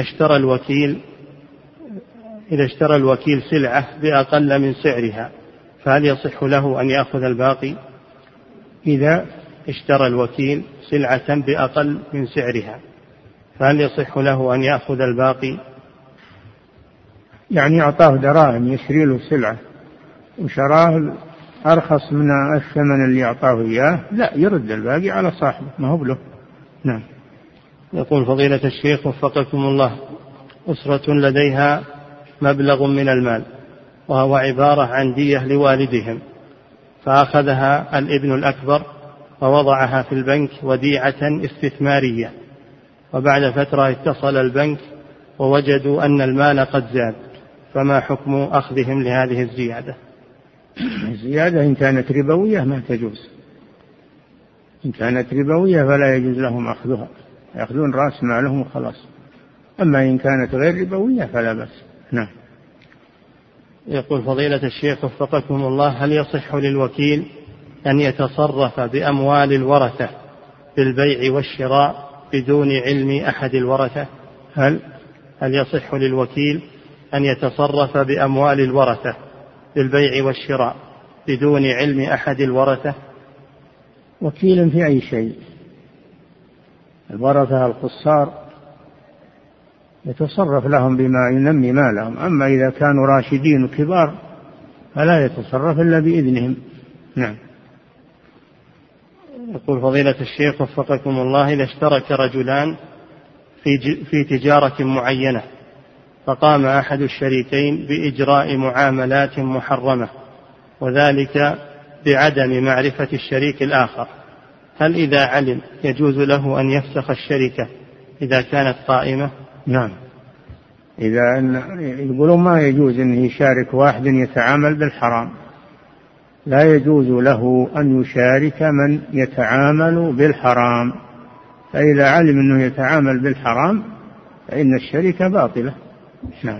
اشترى الوكيل سلعة بأقل من سعرها فهل يصح له أن يأخذ الباقي؟ إذا اشترى الوكيل سلعة بأقل من سعرها فهل يصح له أن يأخذ الباقي؟ يعني أعطاه دراهم يشتري له سلعة وشراه أرخص من الثمن اللي أعطاه إياه، لا، يرد الباقي على صاحبه، ما هو له. نعم. يقول فضيلة الشيخ وفقكم الله: أسرة لديها مبلغ من المال وهو عبارة عن دية لوالدهم، فأخذها الابن الأكبر ووضعها في البنك وديعة استثمارية، وبعد فترة اتصل البنك ووجدوا أن المال قد زاد، فما حكم أخذهم لهذه الزيادة؟ الزيادة إن كانت ربوية ما تجوز، إن كانت ربوية فلا يجوز لهم أخذها، يأخذون رأس مالهم وخلاص. أما إن كانت غير ربوية فلا بأس. نعم. يقول فضيلة الشيخ وفقكم الله: هل يصح للوكيل أن يتصرف بأموال الورثة بالبيع والشراء بدون علم أحد الورثة؟ هل يصح للوكيل أن يتصرف بأموال الورثة بالبيع والشراء بدون علم أحد الورثة؟ وكيل في أي شيء، الورثة القصار يتصرف لهم بما ينمي مالهم، أما إذا كانوا راشدين وكبار فلا يتصرف إلا بإذنهم. نعم. يقول فضيلة الشيخ وفقكم الله: إذا اشترك رجلان في تجارة معينة فقام أحد الشريكين بإجراء معاملات محرمة وذلك بعدم معرفة الشريك الآخر، هل إذا علم يجوز له أن يفسخ الشركة إذا كانت قائمة؟ نعم. إذا يقولون ما يجوز أن يشارك واحد يتعامل بالحرام، لا يجوز له أن يشارك من يتعامل بالحرام، فإذا علم أنه يتعامل بالحرام فإن الشركة باطلة. نعم.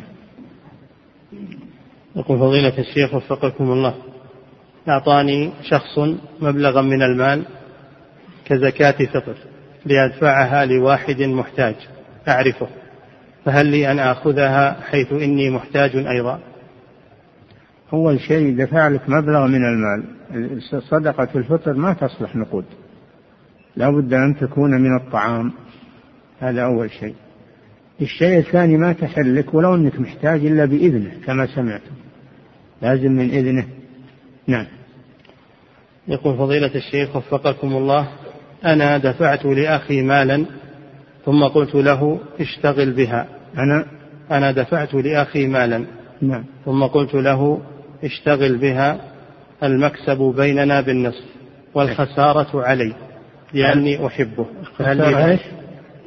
يقول فضيلة الشيخ وفقكم الله: أعطاني شخص مبلغا من المال كزكاة فطر لأدفعها لواحد محتاج أعرفه، فهل لي أن أخذها حيث إني محتاج أيضا؟ أول شيء دفع لك مبلغ من المال، صدقة الفطر ما تصلح نقود، لا بد أن تكون من الطعام، هذا أول شيء. الشيء الثاني ما تحل لك ولو أنك محتاج إلا بإذنه كما سمعتم، لازم من إذنه. نعم. يقول فضيلة الشيخ وفقكم الله: أنا دفعت لأخي مالا ثم قلت له اشتغل بها. أنا دفعت لأخي مالا. نعم. ثم قلت له اشتغل بها، المكسب بيننا بالنصف والخسارة علي لأني أحبه،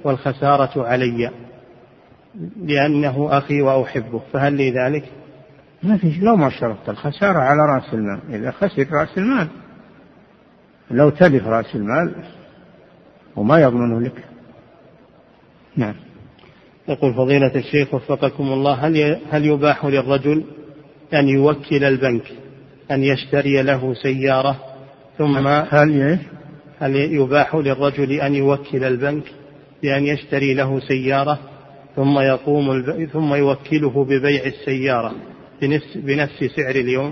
والخسارة علي لأنه أخي وأحبه، فهل لي ذلك؟ ما فيش، لو ما شرطت الخسارة على رأس المال، إذا خسر رأس المال، لو تلف رأس المال وما يضمنه لك. نعم. يقول فضيلة الشيخ وفقكم الله: هل يباح للرجل أن يوكل البنك أن يشتري له سيارة ثم هل يباح للرجل أن يوكل البنك بأن يشتري له سيارة ثم يوكله ببيع السيارة بنفس سعر اليوم؟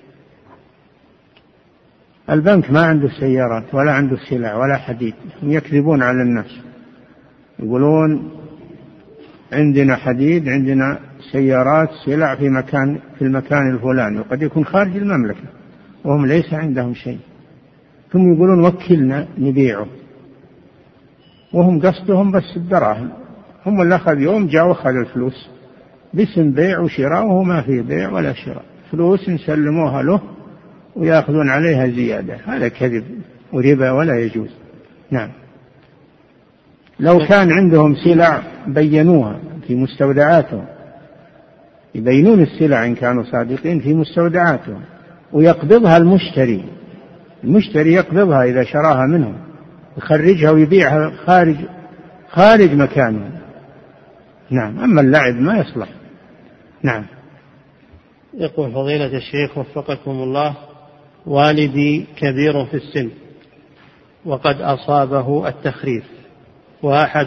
البنك ما عنده سيارات ولا عنده سلع ولا حديد، هم يكذبون على الناس، يقولون عندنا حديد، عندنا سيارات، سلع في المكان الفلاني، وقد يكون خارج المملكة وهم ليس عندهم شيء، ثم يقولون وكلنا نبيعه، وهم قصدهم بس الدراهم. هم اللي أخذ يوم جاء وأخذ الفلوس باسم بيع وشراء، وهو ما فيه بيع ولا شراء، فلوس نسلموها له ويأخذون عليها زيادة. هذا كذب وربا ولا يجوز. نعم. لو كان عندهم سلع بينوها في مستودعاتهم، يبينون السلع إن كانوا صادقين في مستودعاتهم، ويقبضها المشتري يقبضها إذا شراها منهم، يخرجها ويبيعها خارج مكانه. نعم. أما اللعب ما يصلح. نعم. يقول فضيلة الشيخ وفقكم الله: والدي كبير في السن وقد أصابه التخريف، وأحد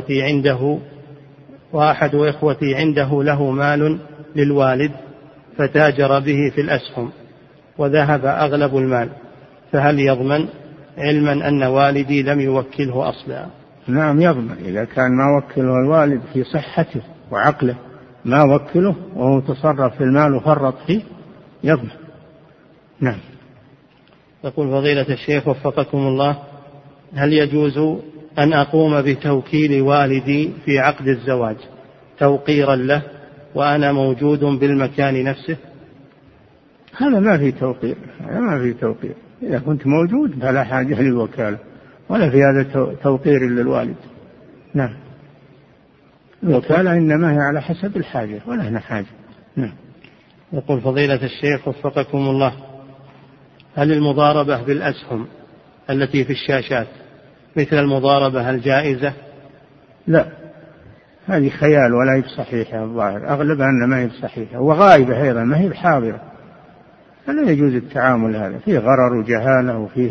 إخوتي عنده له مال للوالد فتاجر به في الأسهم وذهب أغلب المال، فهل يضمن، علما أن والدي لم يوكله أصلا؟ نعم يضمن، إذا كان ما وكله الوالد في صحته وعقله، ما وكله وهو تصرف في المال وفرط فيه، يضمن. نعم. يقول فضيلة الشيخ وفقكم الله: هل يجوز أن أقوم بتوكيل والدي في عقد الزواج توقيرا له وأنا موجود بالمكان نفسه؟ هذا ما في توقير، إذا كنت موجود فلا حاجة للوكالة، ولا في هذا توقير للوالد. نعم. الوكالة إنما هي على حسب الحاجة ولا هنا حاجة. نعم. يقول فضيلة الشيخ وفقكم الله: هل المضاربة بالأسهم التي في الشاشات مثل المضاربة الجائزة؟ لا، هذه خيال ولا هي صحيحة، الظاهر أغلبها أنها ما هي صحيحة، وغائبة أيضا ما هي حاضرة، فلا يجوز التعامل هذا، فيه غرر وجهالة وفيه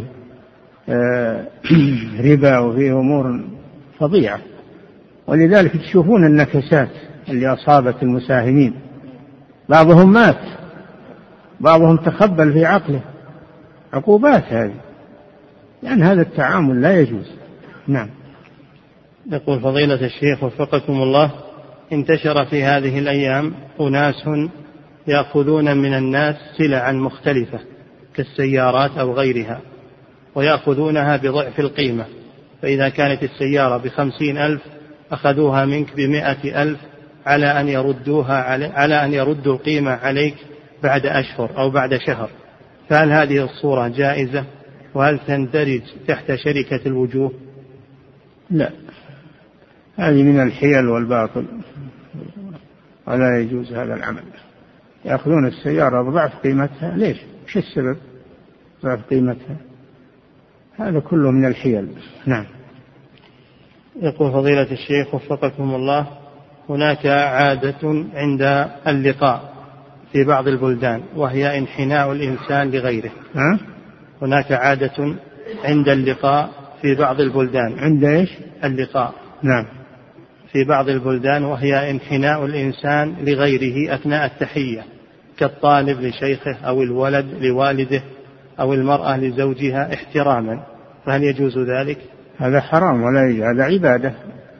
ربا وفيه أمور فظيعة. ولذلك تشوفون النكسات اللي أصابت المساهمين، بعضهم مات، بعضهم تخبل في عقله، عقوبات هذه، لأن هذا التعامل لا يجوز. نعم. يقول فضيلة الشيخ وفقكم الله: انتشر في هذه الأيام أناس يأخذون من الناس سلعا مختلفة كالسيارات أو غيرها، ويأخذونها بضعف القيمة، فإذا كانت السيارة ب50,000 أخذوها منك ب100,000 على أن يردوا القيمة عليك بعد أشهر أو بعد شهر، فهل هذه الصورة جائزة؟ وهل تندرج تحت شركة الوجوه؟ لا، هذه من الحيل والباطل، ولا يجوز هذا العمل. يأخذون السيارة بضعف قيمتها، ليش؟ وش السبب ضعف قيمتها؟ هذا كله من الحيل. نعم. يقول فضيلة الشيخ وفقكم الله: هناك عادة عند اللقاء في بعض البلدان وهي انحناء الإنسان لغيره. هناك عادة عند اللقاء في بعض البلدان. عند إيش؟ اللقاء. نعم. في بعض البلدان وهي انحناء الإنسان لغيره أثناء التحية، كالطالب لشيخه أو الولد لوالده أو المرأة لزوجها احتراما، فهل يجوز ذلك؟ هذا حرام ولا يجوز، هذا عبادة،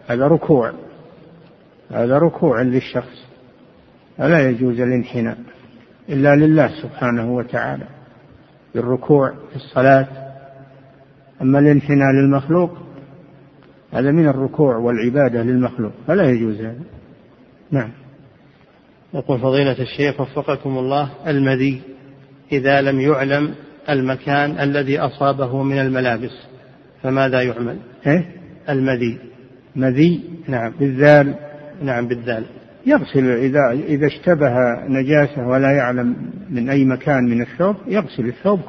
هذا ركوع للشخص، فلا يجوز الانحناء إلا لله سبحانه وتعالى بالركوع في الصلاة. أما الانحناء للمخلوق هذا من الركوع والعبادة للمخلوق، فلا يجوز هذا. نعم. يقول فضيلة الشيخ وفقكم الله: المذي إذا لم يعلم المكان الذي أصابه من الملابس فماذا يعمل؟ المذي. نعم. بالذال. نعم بالذال. يغسل إذا اشتبه نجاسة ولا يعلم من أي مكان من الثوب يغسل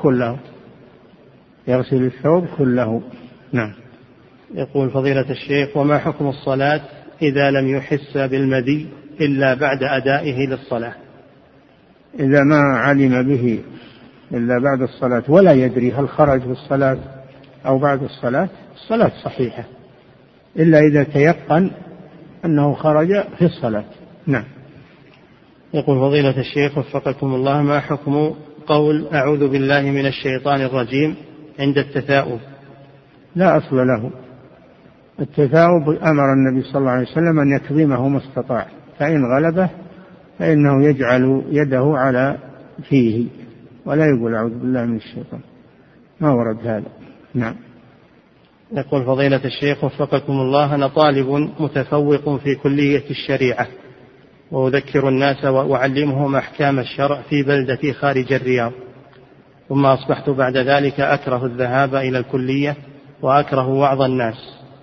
الثوب كله. نعم. يقول فضيلة الشيخ: وما حكم الصلاة إذا لم يحس بالمدي إلا بعد أدائه للصلاة؟ إذا ما علم به إلا بعد الصلاة ولا يدري هل خرج في الصلاة أو بعد الصلاة، الصلاة صحيحة، إلا إذا تيقن أنه خرج في الصلاة. نعم. يقول فضيلة الشيخ وفقكم الله: ما حكم قول أعوذ بالله من الشيطان الرجيم عند التثاؤب؟ لا أصل له. التثاؤب أمر النبي صلى الله عليه وسلم أن يكظمه ما استطاع، فإن غلبه فإنه يجعل يده على فيه ولا يقول أعوذ بالله من الشيطان، ما ورد هذا. نعم. يقول فضيلة الشيخ وفقكم الله: أنا طالب متفوق في كلية الشريعة، وأذكر الناس وأعلمهم أحكام الشرع في بلدتي خارج الرياض، ثم أصبحت بعد ذلك أكره الذهاب إلى الكلية وأكره وعظ الناس،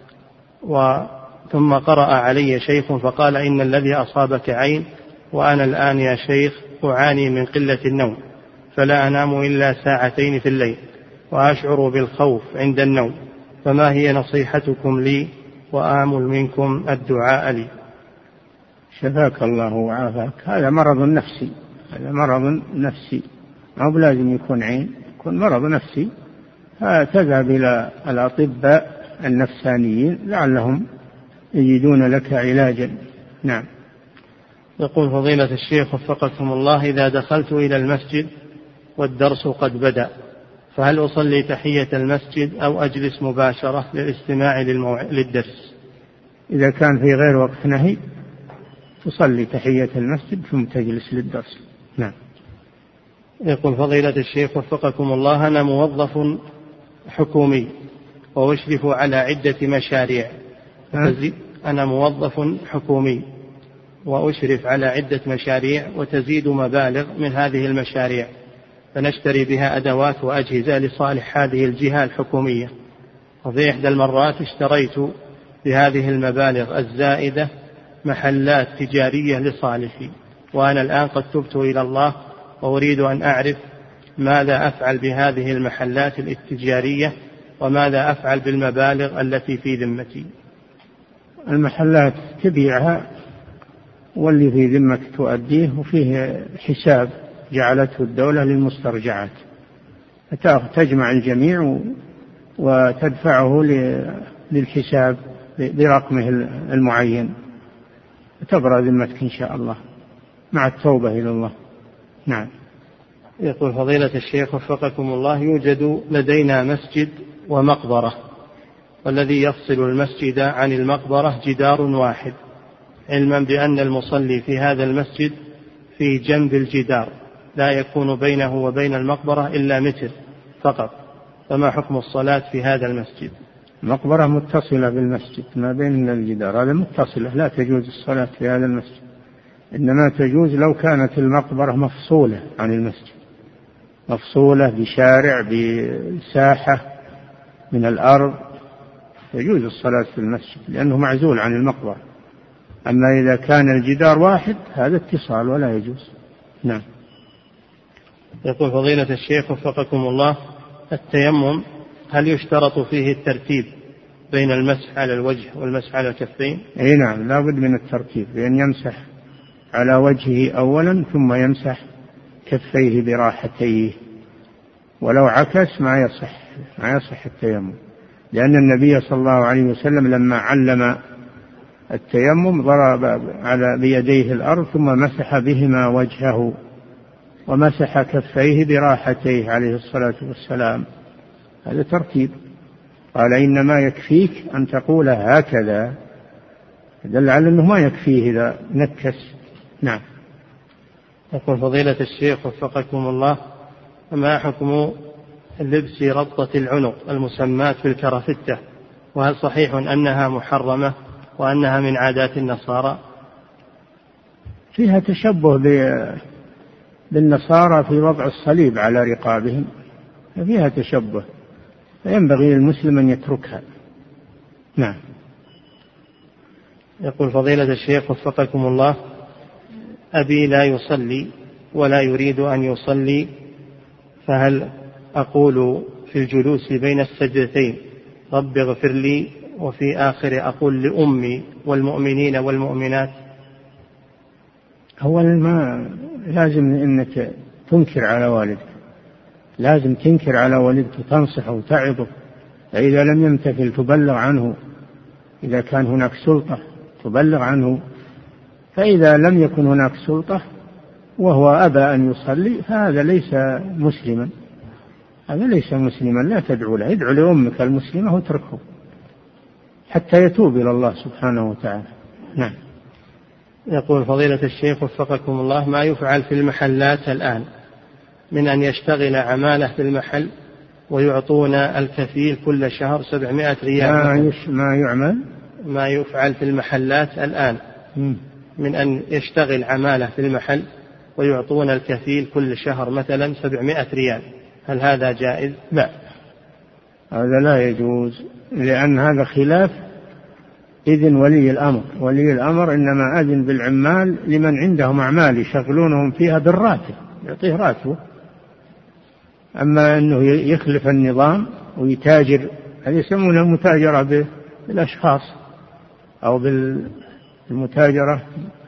ثم قرأ علي شيخ فقال: إن الذي أصابك عين، وأنا الآن يا شيخ أعاني من قلة النوم، فلا أنام إلا ساعتين في الليل، وأشعر بالخوف عند النوم، فما هي نصيحتكم لي، وآمل منكم الدعاء لي؟ شفاك الله وعافاك. هذا مرض نفسي، ما لازم يكون عين، يكون مرض نفسي. تذهب إلى الأطباء النفسانيين لعلهم يجدون لك علاجا. نعم. يقول فضيلة الشيخ وفقكم الله: إذا دخلت إلى المسجد والدرس قد بدأ، فهل أصلي تحية المسجد أو أجلس مباشرة للاستماع للدرس؟ إذا كان في غير وقت نهي تصلي تحية المسجد ثم تجلس للدرس. نعم. يقول فضيلة الشيخ وفقكم الله: أنا موظف حكومي وأشرف على عدة مشاريع. أنا موظف حكومي وأشرف على عدة مشاريع وتزيد مبالغ من هذه المشاريع، فنشتري بها أدوات وأجهزة لصالح هذه الجهة الحكومية، وفي إحدى المرات اشتريت بهذه المبالغ الزائدة محلات تجارية لصالحي، وأنا الآن قد تبت إلى الله وأريد أن أعرف ماذا أفعل بهذه المحلات التجارية وماذا أفعل بالمبالغ التي في ذمتي. المحلات تبيعها واللي في ذمك تؤديه، وفيه حساب جعلته الدولة للمسترجعات، تجمع الجميع وتدفعه للحساب برقمه المعين، تبرأ ذمتك إن شاء الله مع التوبة إلى الله. نعم. يقول فضيلة الشيخ وفقكم الله: يوجد لدينا مسجد ومقبرة، والذي يفصل المسجد عن المقبرة جدار واحد، علما بأن المصلي في هذا المسجد في جنب الجدار، لا يكون بينه وبين المقبرة إلا متر فقط، فما حكم الصلاة في هذا المسجد؟ المقبرة متصلة بالمسجد، ما بين الجدار هذا متصلة، لا تجوز الصلاة في هذا المسجد، إنما تجوز لو كانت المقبرة مفصولة عن المسجد، مفصولة بشارع بساحة من الأرض، يجوز الصلاة في المسجد لأنه معزول عن المقبرة. أما إذا كان الجدار واحد هذا اتصال ولا يجوز. نعم. يقول فضيلة الشيخ وفقكم الله: التيمم هل يشترط فيه الترتيب بين المسح على الوجه والمسح على الكفين؟ أي نعم، لا بد من الترتيب، بأن يمسح على وجهه أولا ثم يمسح كفيه براحتيه، ولو عكس ما يصح التيمم، لأن النبي صلى الله عليه وسلم لما علم التيمم ضرب بيديه الأرض ثم مسح بهما وجهه ومسح كفيه براحتيه عليه الصلاة والسلام. هذا ترتيب. قال: إنما يكفيك أن تقول هكذا، دل على أنه ما يكفيه إذا نكس. نعم. يقول فضيلة الشيخ وفقكم الله: ما حكم لبس ربطة العنق المسماة في الكرافتة، وهل صحيح أنها محرمة وأنها من عادات النصارى؟ فيها تشبه بالنصارى في وضع الصليب على رقابهم، فيها تشبه، فينبغي للمسلم أن يتركها. نعم. يقول فضيلة الشيخ وفقكم الله: أبي لا يصلي ولا يريد أن يصلي، فهل أقول في الجلوس بين السجدتين رب اغفر لي، وفي آخر أقول لأمي والمؤمنين والمؤمنات؟ أولا ما لازم أنك تنكر على والدك، لازم تنكر على والدك وتنصحه وتعظه، فإذا لم يمتثل تبلغ عنه، إذا كان هناك سلطة تبلغ عنه، فإذا لم يكن هناك سلطة وهو أبى أن يصلي فهذا ليس مسلما، هذا ليس مسلما، لا تدعو له، ادعو لأمك المسلمة واتركه حتى يتوب إلى الله سبحانه وتعالى. نعم. يقول فضيلة الشيخ وفقكم الله: ما يفعل في المحلات الآن من أن يشتغل عمالة في المحل ويعطون الكفيل كل شهر 700 ريال؟ ما يفعل في المحلات الآن من أن يشتغل عمالة في المحل ويعطون الكفيل كل شهر مثلا 700 ريال، هل هذا جائز؟ لا، هذا لا يجوز، لأن هذا خلاف إذن ولي الأمر. ولي الأمر إنما أذن بالعمال لمن عندهم أعمال يشغلونهم فيها بالراتب، يعطيه راتبه. أما أنه يخلف النظام ويتاجر، هذا يسمونه المتاجرة بالأشخاص أو بالمتاجرة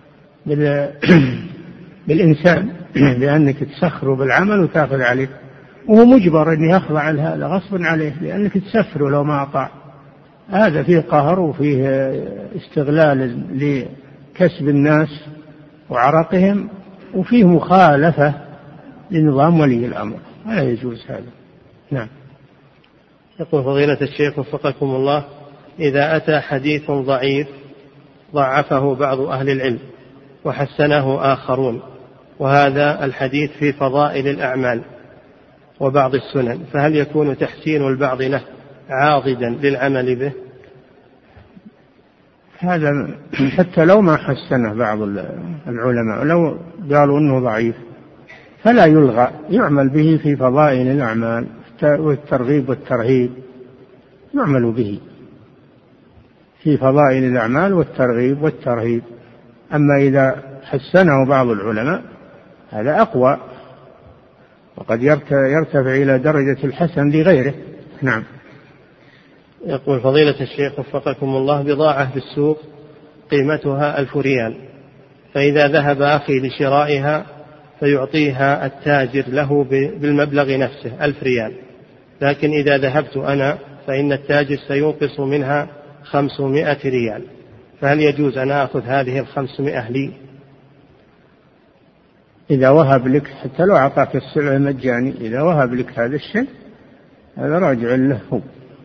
بالإنسان، لأنك تسخره بالعمل وتأخذ عليه، وهو مجبر أن يخضع لهذا غصبا عليه لأنك تسفره لو ما أطاع. هذا فيه قهر وفيه استغلال لكسب الناس وعرقهم، وفيه مخالفة لنظام ولي الأمر، لا يجوز هذا. نعم. يقول فضيلة الشيخ وفقكم الله: إذا أتى حديث ضعيف ضعفه بعض أهل العلم وحسنه آخرون، وهذا الحديث في فضائل الأعمال وبعض السنن، فهل يكون تحسين البعض له عاضدا للعمل به؟ هذا حتى لو ما حسنه بعض العلماء، لو قالوا أنه ضعيف فلا يلغى، يعمل به في فضائل الأعمال والترغيب والترهيب، يعمل به في فضائل الأعمال والترغيب والترهيب. أما إذا حسنه بعض العلماء هذا أقوى، وقد يرتفع إلى درجة الحسن لغيره. نعم. يقول فضيلة الشيخ وفقكم الله: بضاعة في السوق قيمتها 1000 ريال، فإذا ذهب أخي لشرائها فيعطيها التاجر له بالمبلغ نفسه 1000 ريال، لكن إذا ذهبت أنا فإن التاجر سينقص منها 500 ريال، فهل يجوز أن أخذ هذه 500 لي؟ إذا وهب لك، حتى لو أعطاك السلعة مجاني، إذا وهب لك هذا الشيء هذا راجع له.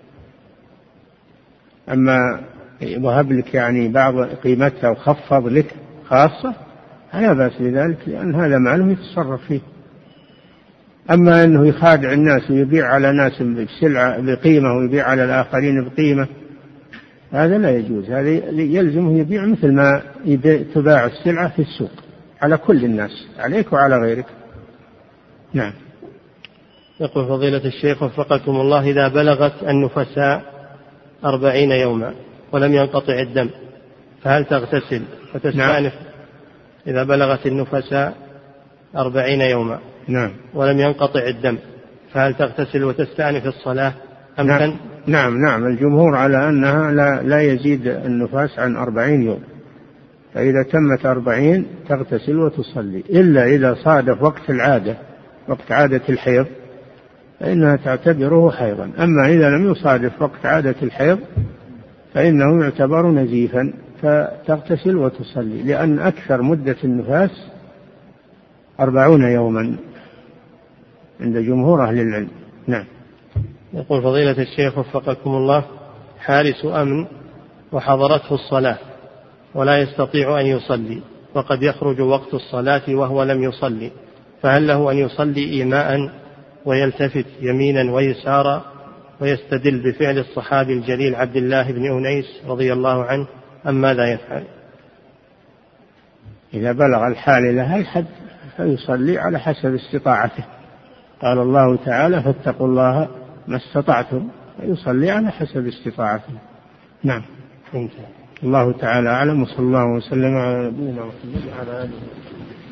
أما وهب لك يعني بعض قيمتها وخفض لك خاصة، لا بأس بذلك، لأن هذا ماله يتصرف فيه. أما أنه يخادع الناس ويبيع على ناس بسلعة بقيمة ويبيع على الآخرين بقيمة، هذا لا يجوز، هذا يلزمه يبيع مثل ما تباع السلعة في السوق على كل الناس، عليك وعلى غيرك. نعم. يقول فضيلة الشيخ وفقكم الله: إذا بلغت النفساء 40 يوما ولم ينقطع الدم فهل تغتسل فتستأنف؟ نعم. إذا بلغت النفساء 40 يوما نعم ولم ينقطع الدم فهل تغتسل وتستأنف الصلاة أم نعم. الجمهور على أنها لا يزيد النفاس عن 40 يوم، فإذا تمت 40 تغتسل وتصلي، إلا إذا صادف وقت العادة، وقت عادة الحيض، فإنها تعتبره حيضا. أما إذا لم يصادف وقت عادة الحيض فإنه يعتبر نزيفا، فتغتسل وتصلي، لأن أكثر مدة النفاس 40 يوما عند جمهور أهل العلم. نعم. يقول فضيلة الشيخ وفقكم الله: حارس أمن وحضرته الصلاة ولا يستطيع أن يصلي، وقد يخرج وقت الصلاة وهو لم يصلي، فهل له أن يصلي إيماء ويلتفت يمينا ويسارا ويستدل بفعل الصحابي الجليل عبد الله بن أنيس رضي الله عنه، أم ماذا يفعل؟ إذا بلغ الحال لها الحد فيصلي على حسب استطاعته، قال الله تعالى: فاتقوا الله ما استطعتم، فيصلي على حسب استطاعته. نعم. الله تعالى أعلم، وصلى الله وسلم على نبينا محمد وعلى آله.